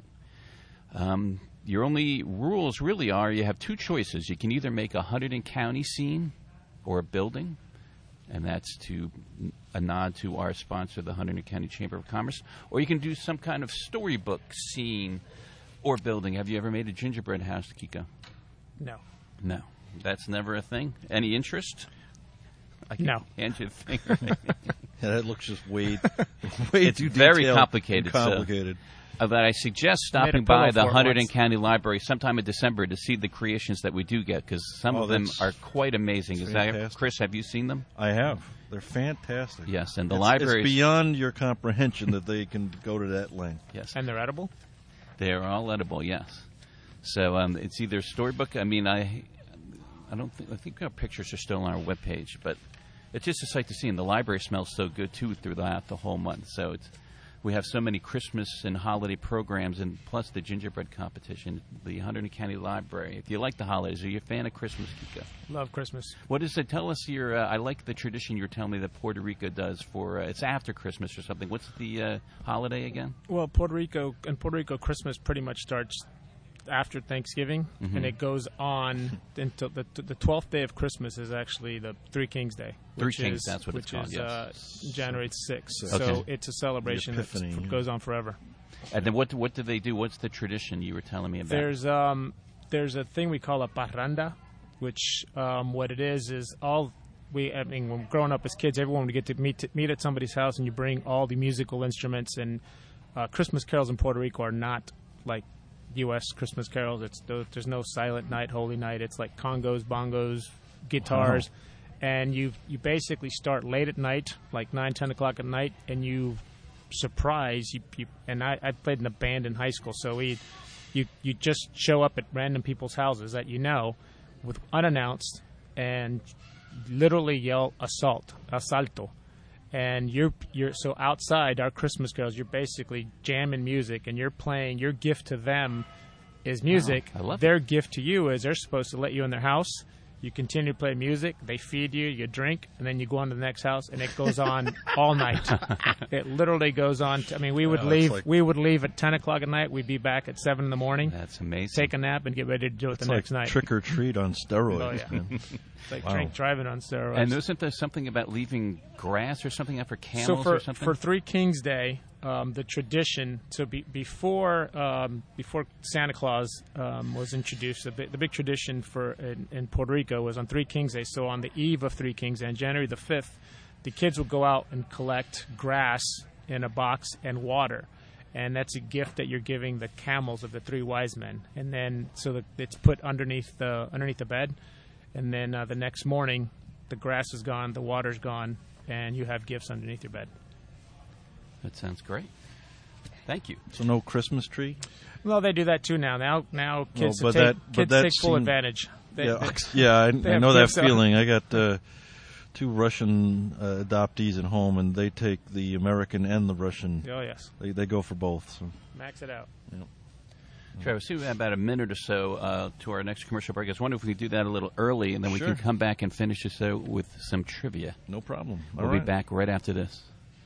Um, your only rules really are you have two choices. You can either make a Hunterdon County scene or a building. And that's to a nod to our sponsor, the Hunterdon County Chamber of Commerce. Or you can do some kind of storybook scene or building. Have you ever made a gingerbread house, Kiko? No. No. That's never a thing? Any interest? I can No. hand you the finger. Yeah, that looks just way, way it's too very detailed complicated. and complicated. So, uh, but I suggest stopping by the Hunterdon County Library sometime in December to see the creations that we do get, because some Oh, of them that's are quite amazing. Is that, fantastic. Chris, have you seen them? I have. They're fantastic. Yes, and the it's, library It's beyond your comprehension that they can go to that length. Yes, And they're edible? they're all edible. Yes. So um, it's either storybook. I mean, I, I don't think I think our pictures are still on our webpage, but it's just a sight to see. And the library smells so good too throughout the whole month. So it's we have so many Christmas and holiday programs, and plus the gingerbread competition. The Hunterdon County Library. If you like the holidays, are you a fan of Christmas, Kiko? Love Christmas. What is it? Tell us your. Uh, I like the tradition you're telling me that Puerto Rico does for. Uh, it's after Christmas or something. What's the uh, holiday again? Well, Puerto Rico and Puerto Rico Christmas pretty much starts after Thanksgiving, Mhm. and it goes on until the the twelfth day of Christmas is actually the Three Kings Day. Three which Kings, is, that's what which it's called, is, yes. uh, January sixth. Okay. So it's a celebration The that Epiphany, yeah. goes on forever. And then what what do they do? What's the tradition you were telling me about? There's um there's a thing we call a parranda, which um, what it is is all we I mean when growing up as kids, everyone would get to meet to meet at somebody's house, and you bring all the musical instruments. And uh, Christmas carols in Puerto Rico are not like U S Christmas carols. It's there's no Silent Night, Holy Night. It's like congos, bongos, guitars, and you you basically start late at night, like nine, ten o'clock at night, and you surprise you. you and I, I played in a band in high school, so we you you just show up at random people's houses that you know, with unannounced, and literally yell assault, asalto. And you're you're so outside our Christmas carols, you're basically jamming music, and you're playing. Your gift to them is music. Wow, I love Their gift to you is they're supposed to let you in their house. You continue to play music. They feed you. You drink, and then you go on to the next house, and it goes on all night. It literally goes on. T- I mean, we would Wow, leave. like- we would leave at ten o'clock at night. We'd be back at seven in the morning. That's amazing. Take a nap and get ready to do it It's the like next night. trick or treat on steroids. Oh, yeah. man. It's like Wow. drink driving on steroids. And isn't there something about leaving grass or something out for camels so for, or something? for Three Kings Day, um, the tradition. So be, before um, before Santa Claus um, was introduced, the, big- the big tradition for in, in Puerto Rico was on Three Kings Day. So on the eve of Three Kings Day, on January the fifth, the kids would go out and collect grass in a box and water. And that's a gift that you're giving the camels of the three wise men. And then so that it's put underneath the underneath the bed. And then uh, the next morning, the grass is gone, the water's gone, and you have gifts underneath your bed. That sounds great. Thank you. So no Christmas tree? Well, they do that too now. Now, now kids Well, but take, that- but kids that take full seemed- advantage. They, yeah, they- yeah, I, they I have know that gifts out. feeling. I got uh, two Russian uh, adoptees at home, and they take the American and the Russian. Oh, yes. They they go for both. So. Max it out. Yeah. Travis, we have about a minute or so uh, to our next commercial break. I was wondering if we could do that a little early, and then we Sure. can come back and finish this out with some trivia. No problem. We'll All be right. back right after this.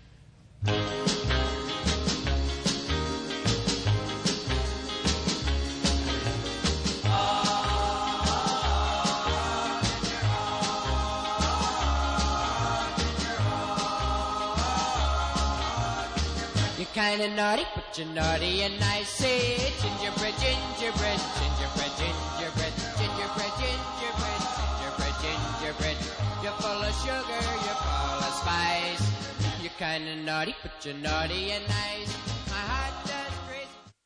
You're kinda naughty, but you're naughty and I say gingerbread, gingerbread, gingerbread, gingerbread, gingerbread, gingerbread, gingerbread, gingerbread. You're full of sugar, you're full of spice. You're kinda naughty, but you're naughty and nice. My heart does crazy.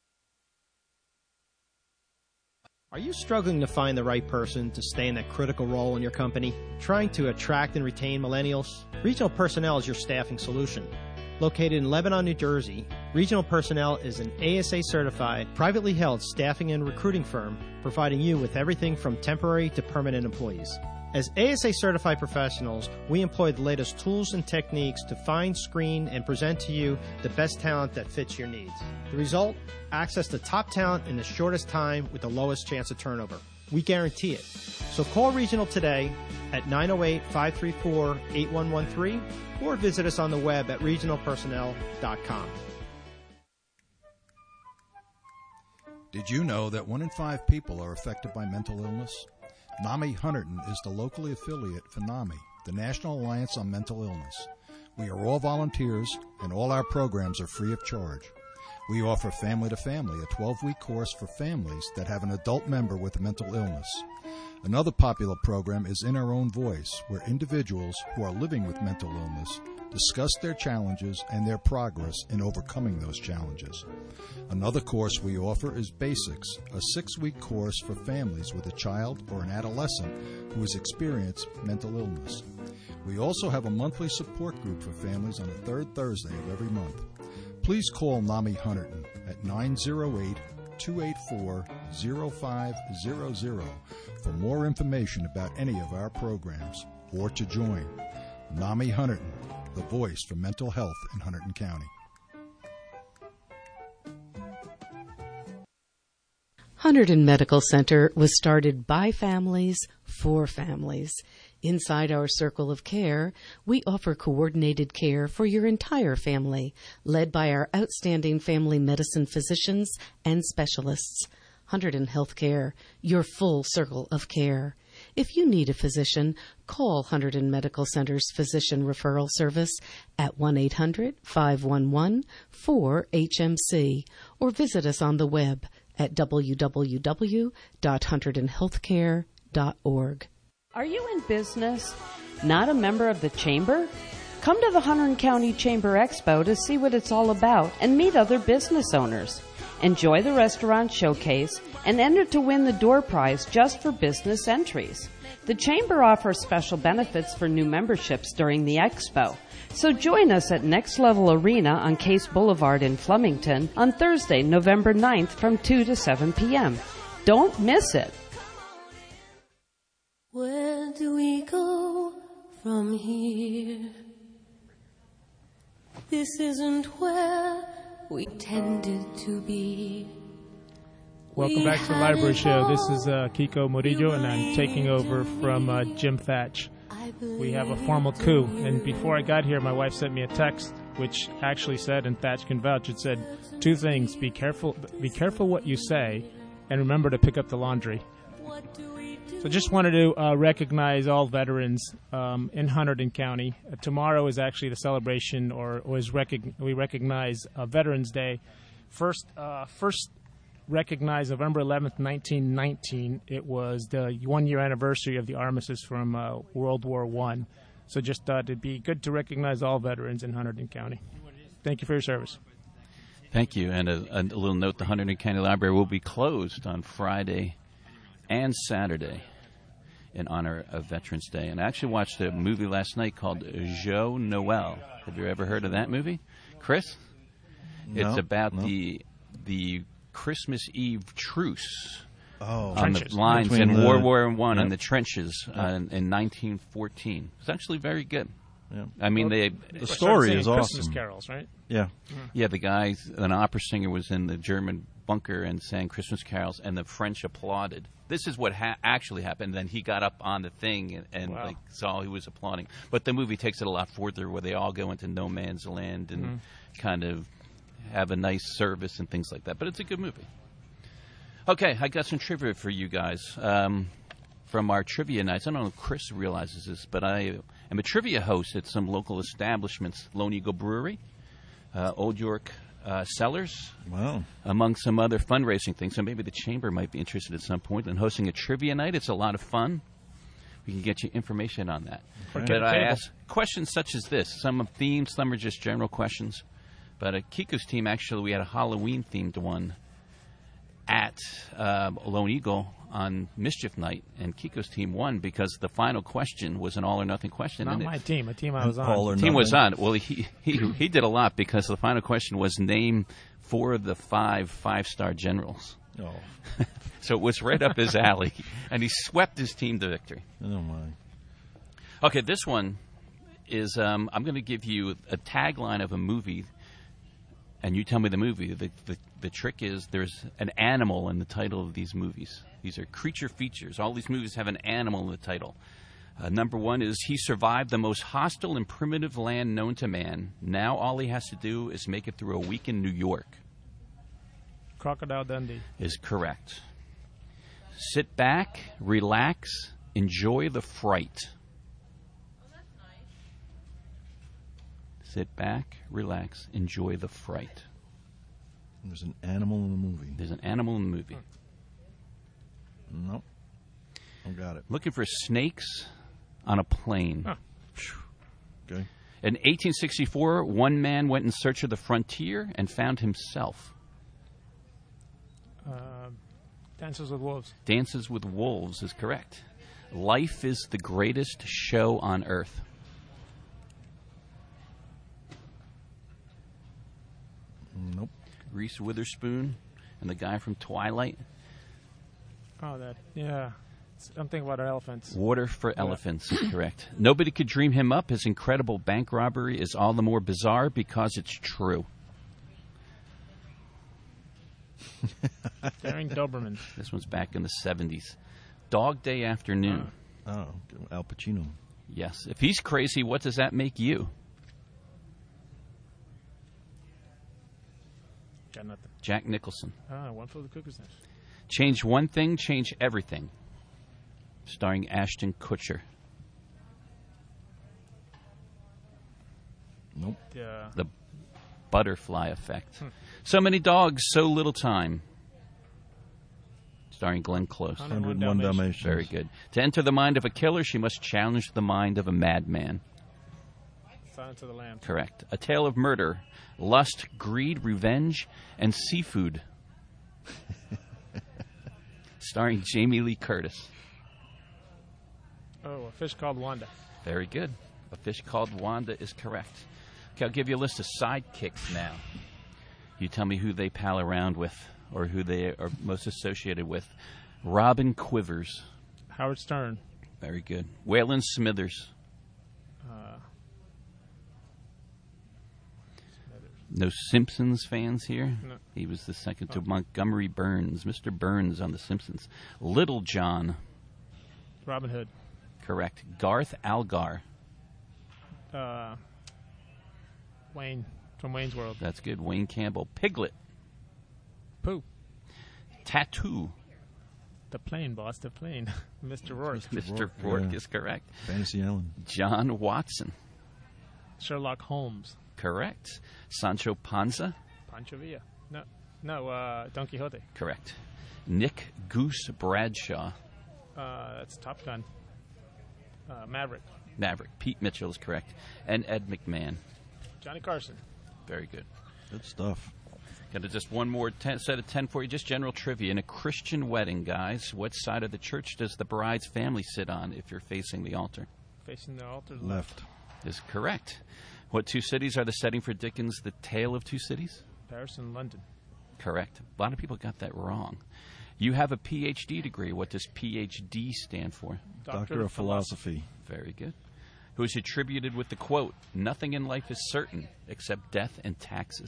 Are you struggling to find the right person to stay in that critical role in your company? Trying to attract and retain millennials? Regional Personnel is your staffing solution. Located in Lebanon, New Jersey, Regional Personnel is an A S A certified, privately held staffing and recruiting firm providing you with everything from temporary to permanent employees. As A S A certified professionals, we employ the latest tools and techniques to find, screen, and present to you the best talent that fits your needs. The result? Access to top talent in the shortest time with the lowest chance of turnover. We guarantee it. So call Regional today at nine oh eight, five three four, eight one one three or visit us on the web at regional personnel dot com. Did you know that one in five people are affected by mental illness? NAMI Hunterdon is the locally affiliate for NAMI, the National Alliance on Mental Illness. We are all volunteers, and all our programs are free of charge. We offer Family to Family, a twelve-week course for families that have an adult member with a mental illness. Another popular program is In Our Own Voice, where individuals who are living with mental illness discuss their challenges and their progress in overcoming those challenges. Another course we offer is Basics, a six-week course for families with a child or an adolescent who has experienced mental illness. We also have a monthly support group for families on the third Thursday of every month. Please call NAMI Hunterdon at nine oh eight, two eight four, oh five hundred for more information about any of our programs or to join. NAMI Hunterdon, the voice for mental health in Hunterdon County. Hunterdon Medical Center was started by families for families. Inside our circle of care, we offer coordinated care for your entire family, led by our outstanding family medicine physicians and specialists. Hunterdon Healthcare, your full circle of care. If you need a physician, call Hunterdon Medical Center's Physician Referral Service at one eight hundred, five one one, four H M C or visit us on the web at w w w dot hunterdon healthcare dot org. Are you in business? Not a member of the Chamber? Come to the Hunterdon County Chamber Expo to see what it's all about and meet other business owners. Enjoy the restaurant showcase and enter to win the door prize just for business entries. The Chamber offers special benefits for new memberships during the expo. So join us at Next Level Arena on Case Boulevard in Flemington on Thursday, November ninth from two to seven p.m. Don't miss it. Where do we go from here? This isn't where we tended to be. Welcome We back to the had Library it Show. This is all. uh, Kiko Murillo, and I'm taking over from uh, Jim Thatch. We have a formal coup, and before I got here, my wife sent me a text which actually said, and Thatch can vouch, it said two things: be careful, be careful what you say, and remember to pick up the laundry. So just wanted to uh, recognize all veterans um, in Hunterdon County. Uh, tomorrow is actually the celebration, or was recog- we recognize uh, Veterans Day. First, uh, first recognized November eleventh, nineteen nineteen. It was the one-year anniversary of the armistice from uh, World War One. So just thought it'd be good to recognize all veterans in Hunterdon County. Thank you for your service. Thank you. And a, a little note, the Hunterdon County Library will be closed on Friday and Saturday in honor of Veterans Day. And I actually watched a movie last night called Joe Noel. Have you ever heard of that movie? Chris? No, it's about no. the the Christmas Eve truce Oh. on Trenches. the lines Between in the- World War One Yep. on the trenches Yep. uh, in, in nineteen fourteen. It's actually very good. Yeah. I mean, Well, they they started singing Christmas carols, right? Yeah. Yeah, the guy, an opera singer, was in the German bunker and sang Christmas carols, and the French applauded. This is what ha- actually happened. Then he got up on the thing and, and Wow. like saw he was applauding. But the movie takes it a lot further, where they all go into no man's land and Mhm. kind of have a nice service and things like that. But it's a good movie. Okay, I got some trivia for you guys um, from our trivia nights. I don't know if Chris realizes this, but I am a trivia host at some local establishments: Lone Eagle Brewery, uh, Old York uh, Cellars, wow, among some other fundraising things. So maybe the Chamber might be interested at some point in hosting a trivia night. It's a lot of fun. We can get you information on that. Okay. But I Table. ask questions such as this. Some are themed, some are just general questions. But at Kiko's team, actually, we had a Halloween-themed one at uh, Lone Eagle on Mischief Night, and Kiko's team won because the final question was an all-or-nothing question. Not and my it, team, a team I was on. All or team was on. nothing. Well, he, he he did a lot because the final question was name four of the five five-star generals. Oh. So it was right up his alley, and he swept his team to victory. Oh, my. Okay, this one is, um, I'm going to give you a tagline of a movie, and you tell me the movie. The, the the trick is there's an animal in the title of these movies. These are creature features. All these movies have an animal in the title. Uh, number one is he survived the most hostile and primitive land known to man. Now all he has to do is make it through a week in New York. Crocodile Dundee. Is correct. Sit back, relax, enjoy the fright. Sit back, relax, enjoy the fright. There's an animal in the movie. There's an animal in the movie. Nope. I got it. Looking for snakes on a plane. Huh. Okay. In eighteen sixty-four, one man went in search of the frontier and found himself. Uh, Dances with Wolves. Dances with Wolves is correct. Life is the greatest show on earth. Nope. Reese Witherspoon and the guy from Twilight. Oh, that, yeah. I'm thinking about elephants. Water for Elephants is correct. Nobody could dream him up. His incredible bank robbery is all the more bizarre because it's true. Daring Doberman. This one's back in the seventies. Dog Day Afternoon. Oh, Al Pacino. Yes. If he's crazy, what does that make you? Got nothing. Jack Nicholson. Ah, One Flew Over the Cuckoo's Nest. Change one thing, change everything. Starring Ashton Kutcher. Nope. Yeah. The Butterfly Effect. Hmm. So Many Dogs, So Little Time. Starring Glenn Close. one oh one Dalmatians. Very good. To enter the mind of a killer, she must challenge the mind of a madman. Silence of the Lambs. Correct. A Tale of Murder. Lust, Greed, Revenge, and Seafood. Starring Jamie Lee Curtis. Oh, A Fish Called Wanda. Very good. A Fish Called Wanda is correct. Okay, I'll give you a list of sidekicks now. You tell me who they pal around with or who they are most associated with. Robin Quivers. Howard Stern. Very good. Waylon Smithers. Uh, No Simpsons fans here? No. He was the second to Montgomery Burns. Mister Burns on The Simpsons. Little John. Robin Hood. Correct. Garth Algar. Uh, Wayne from Wayne's World. That's good. Wayne Campbell. Piglet. Pooh. Tattoo. The plane, boss. The plane. Mister Rourke. Mister Rourke yeah. is correct. Fantasy Island. John Watson. Sherlock Holmes. Correct. Sancho Panza. Pancho Villa. No, no. Uh, Don Quixote. Correct. Nick Goose Bradshaw. Uh, that's Top Gun. Uh, Maverick. Maverick. Pete Mitchell is correct. And Ed McMahon. Johnny Carson. Very good. Good stuff. Got to just one more ten, set of ten for you. Just general trivia. In a Christian wedding, guys, what side of the church does the bride's family sit on if you're facing the altar? Facing the altar. Left. Left. Is correct. What two cities are the setting for Dickens' The Tale of Two Cities? Paris and London. Correct. A lot of people got that wrong. You have a P H D degree. What does P H D stand for? Doctor, Doctor of Philosophy. Very good. Who is attributed with the quote, "Nothing in life is certain except death and taxes."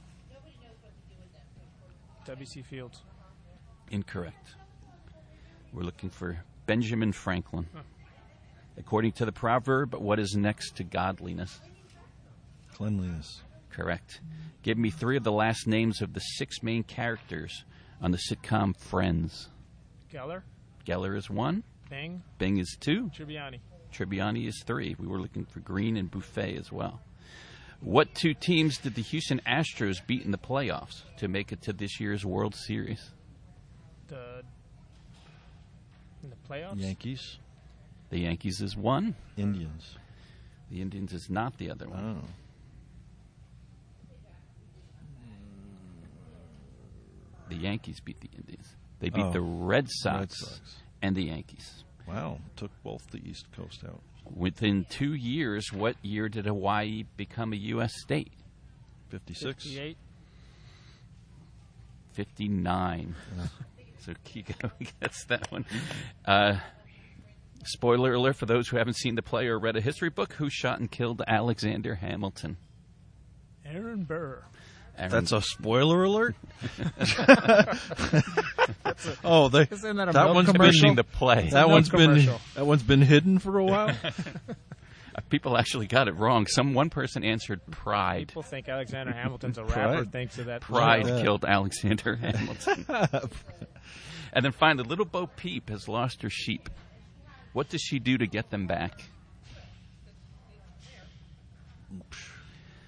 W C Fields. Incorrect. We're looking for Benjamin Franklin. Huh. According to the proverb, what is next to godliness? Cleanliness. Correct. Give me three of the last names of the six main characters on the sitcom Friends. Geller. Geller is one. Bing. Bing is two. Tribbiani. Tribbiani is three. We were looking for Green and Buffet as well. What two teams did the Houston Astros beat in the playoffs to make it to this year's World Series? The in the playoffs? Yankees. The Yankees is one. Indians. The Indians is not the other one. Oh. The Yankees beat the Indians. They beat Oh. the Red Sox, Red Sox and the Yankees. Wow. Took both the East Coast out. Within two years, what year did Hawaii become a U S state? fifty-six. fifty-eight. fifty-nine. So Kiko gets that one. Uh, spoiler alert for those who haven't seen the play or read a history book. Who shot and killed Alexander Hamilton? Aaron Burr. Aaron That's a spoiler alert? That's a, oh, they, isn't that a that milk one's been commercial? Finishing the play. That Milk one's been commercial. that one's been hidden for a while. People actually got it wrong. Some one person answered Pride. People think Alexander Hamilton's a Pride? rapper. Thinks of that. Pride Yeah. killed Alexander Hamilton. And then finally, Little Bo Peep has lost her sheep. What does she do to get them back?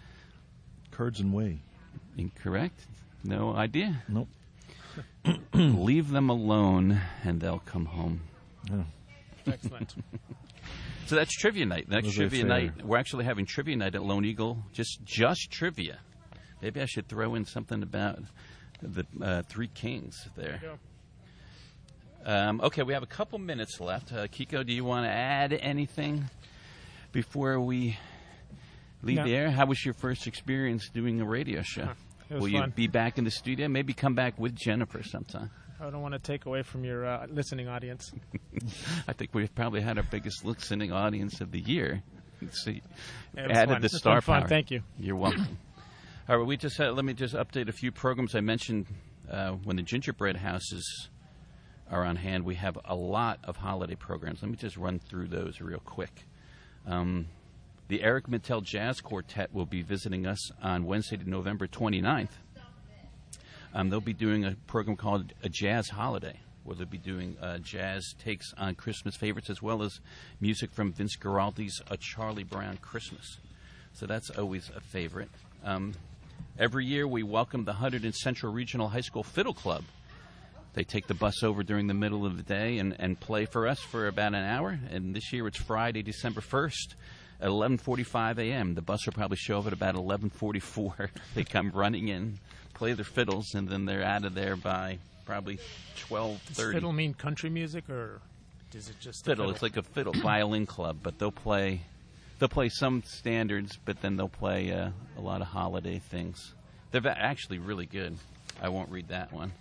curds and whey. Incorrect. No idea. Nope. Leave them alone, and they'll come home. Yeah. Excellent. So that's trivia night. Next Was trivia it night, fair? we're actually having trivia night at Lone Eagle. Just just trivia. Maybe I should throw in something about the uh, Three Kings there. Um, okay, we have a couple minutes left. Uh, Kiko, do you want to add anything before we leave No. the air? How was your first experience doing a radio show? It was Will fun. you be back in the studio? Maybe come back with Jennifer sometime. I don't want to take away from your uh, listening audience. I think we've probably had our biggest listening audience of the year. So you It was added fun. the It's star been fun. power. Thank you. You're welcome. All right, we just had, let me just update a few programs I mentioned uh, when the gingerbread houses are on hand. We have a lot of holiday programs. Let me just run through those real quick. Um, the Eric Mattel Jazz Quartet will be visiting us on Wednesday, November twenty-ninth. Um, they'll be doing a program called A Jazz Holiday, where they'll be doing uh, jazz takes on Christmas favorites, as well as music from Vince Guaraldi's A Charlie Brown Christmas. So that's always a favorite. Um, every year we welcome the Hunterdon Central Regional High School Fiddle Club. They take the bus over during the middle of the day and, and play for us for about an hour. And this year it's Friday, December first at eleven forty-five a.m. The bus will probably show up at about eleven forty-four. They come running in, play their fiddles, and then they're out of there by probably twelve thirty. Does fiddle mean country music, or is it just a Fiddle. It's like a fiddle violin club, but they'll play they'll play some standards, but then they'll play uh, a lot of holiday things. They're va- actually really good. I won't read that one.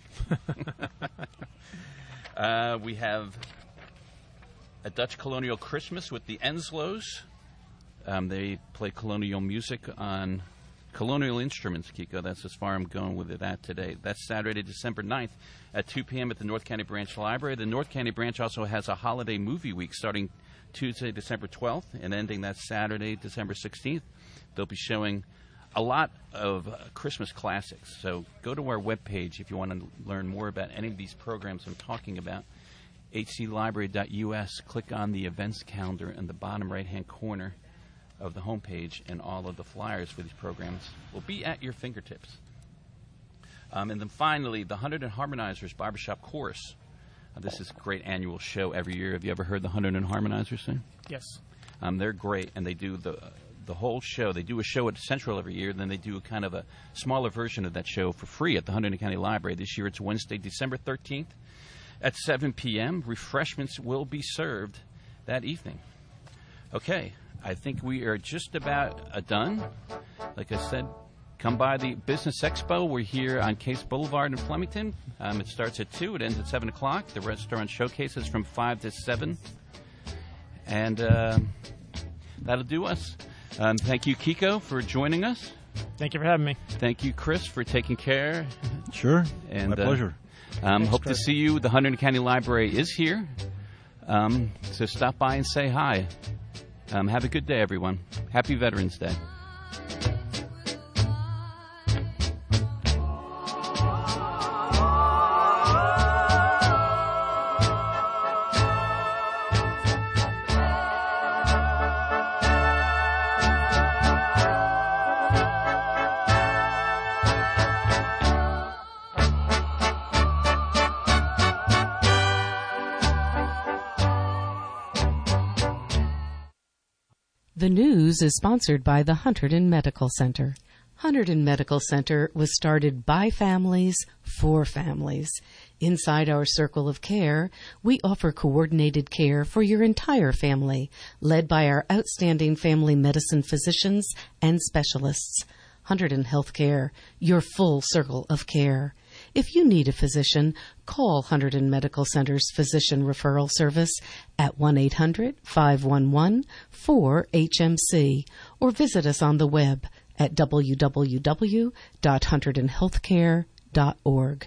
uh, we have a Dutch colonial Christmas with the Enslows. Um, they play colonial music on colonial instruments, Kiko. That's as far I'm going with that today. That's Saturday, December ninth at two p.m. at the North County Branch Library. The North County Branch also has a holiday movie week starting Tuesday, December twelfth, and ending that Saturday, December sixteenth. They'll be showing a lot of uh, Christmas classics. So go to our webpage if you want to learn more about any of these programs I'm talking about. h c library dot u s. Click on the events calendar in the bottom right-hand corner of the homepage, and all of the flyers for these programs will be at your fingertips. Um, and then finally, the Hunterdon Harmonizers Barbershop Chorus. Uh, this is a great annual show every year. Have you ever heard the Hunterdon Harmonizers sing? Yes. Um, they're great, and they do the uh, the whole show. They do a show at Central every year, then they do a kind of a smaller version of that show for free at the Hunterdon County Library. This year it's Wednesday, December thirteenth at seven p.m. Refreshments will be served that evening. Okay, I think we are just about uh, done. Like I said, come by the Business Expo. We're here on Case Boulevard in Flemington. Um, it starts at two. It ends at seven o'clock. The restaurant showcases from five to seven. And uh, that'll do us. Um, thank you, Kiko, for joining us. Thank you for having me. Thank you, Chris, for taking care. Sure. And, My uh, pleasure. Um, Thanks, hope Chris. to see you. The Hunterdon County Library is here. Um, so stop by and say hi. Um, have a good day, everyone. Happy Veterans Day. The news is sponsored by the Hunterdon Medical Center. Hunterdon Medical Center was started by families for families. Inside our circle of care, we offer coordinated care for your entire family, led by our outstanding family medicine physicians and specialists. Hunterdon Healthcare, your full circle of care. If you need a physician, call Hunterdon Medical Center's Physician Referral Service at one eight hundred, five one one, four H M C or visit us on the web at w w w dot hunterdon healthcare dot org.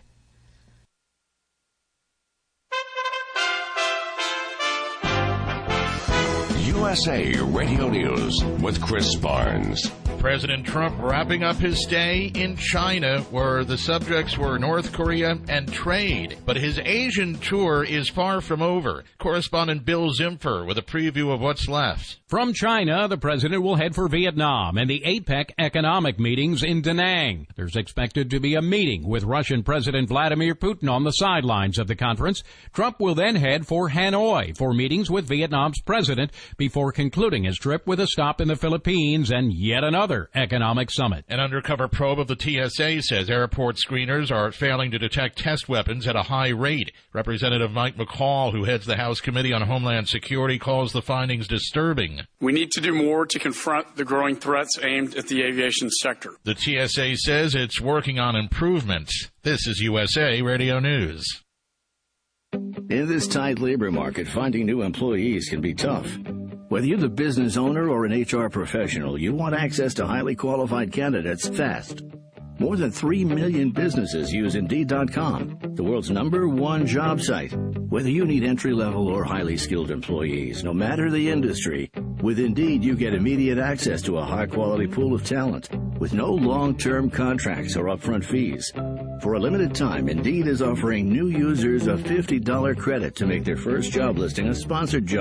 U S A Radio News with Chris Barnes. President Trump wrapping up his stay in China, where the subjects were North Korea and trade. But his Asian tour is far from over. Correspondent Bill Zimfer with a preview of what's left. From China, the president will head for Vietnam and the APEC economic meetings in Da Nang. There's expected to be a meeting with Russian President Vladimir Putin on the sidelines of the conference. Trump will then head for Hanoi for meetings with Vietnam's president before concluding his trip with a stop in the Philippines and yet another economic summit. An undercover probe of the T S A says airport screeners are failing to detect test weapons at a high rate. Representative Mike McCall, who heads the House Committee on Homeland Security, calls the findings disturbing. We need to do more to confront the growing threats aimed at the aviation sector. The T S A says it's working on improvements. This is U S A Radio News. In this tight labor market, finding new employees can be tough. Whether you're the business owner or an H R professional, you want access to highly qualified candidates fast. More than three million businesses use Indeed dot com, the world's number one job site. Whether you need entry-level or highly skilled employees, no matter the industry, with Indeed you get immediate access to a high-quality pool of talent with no long-term contracts or upfront fees. For a limited time, Indeed is offering new users a fifty dollars credit to make their first job listing a sponsored job.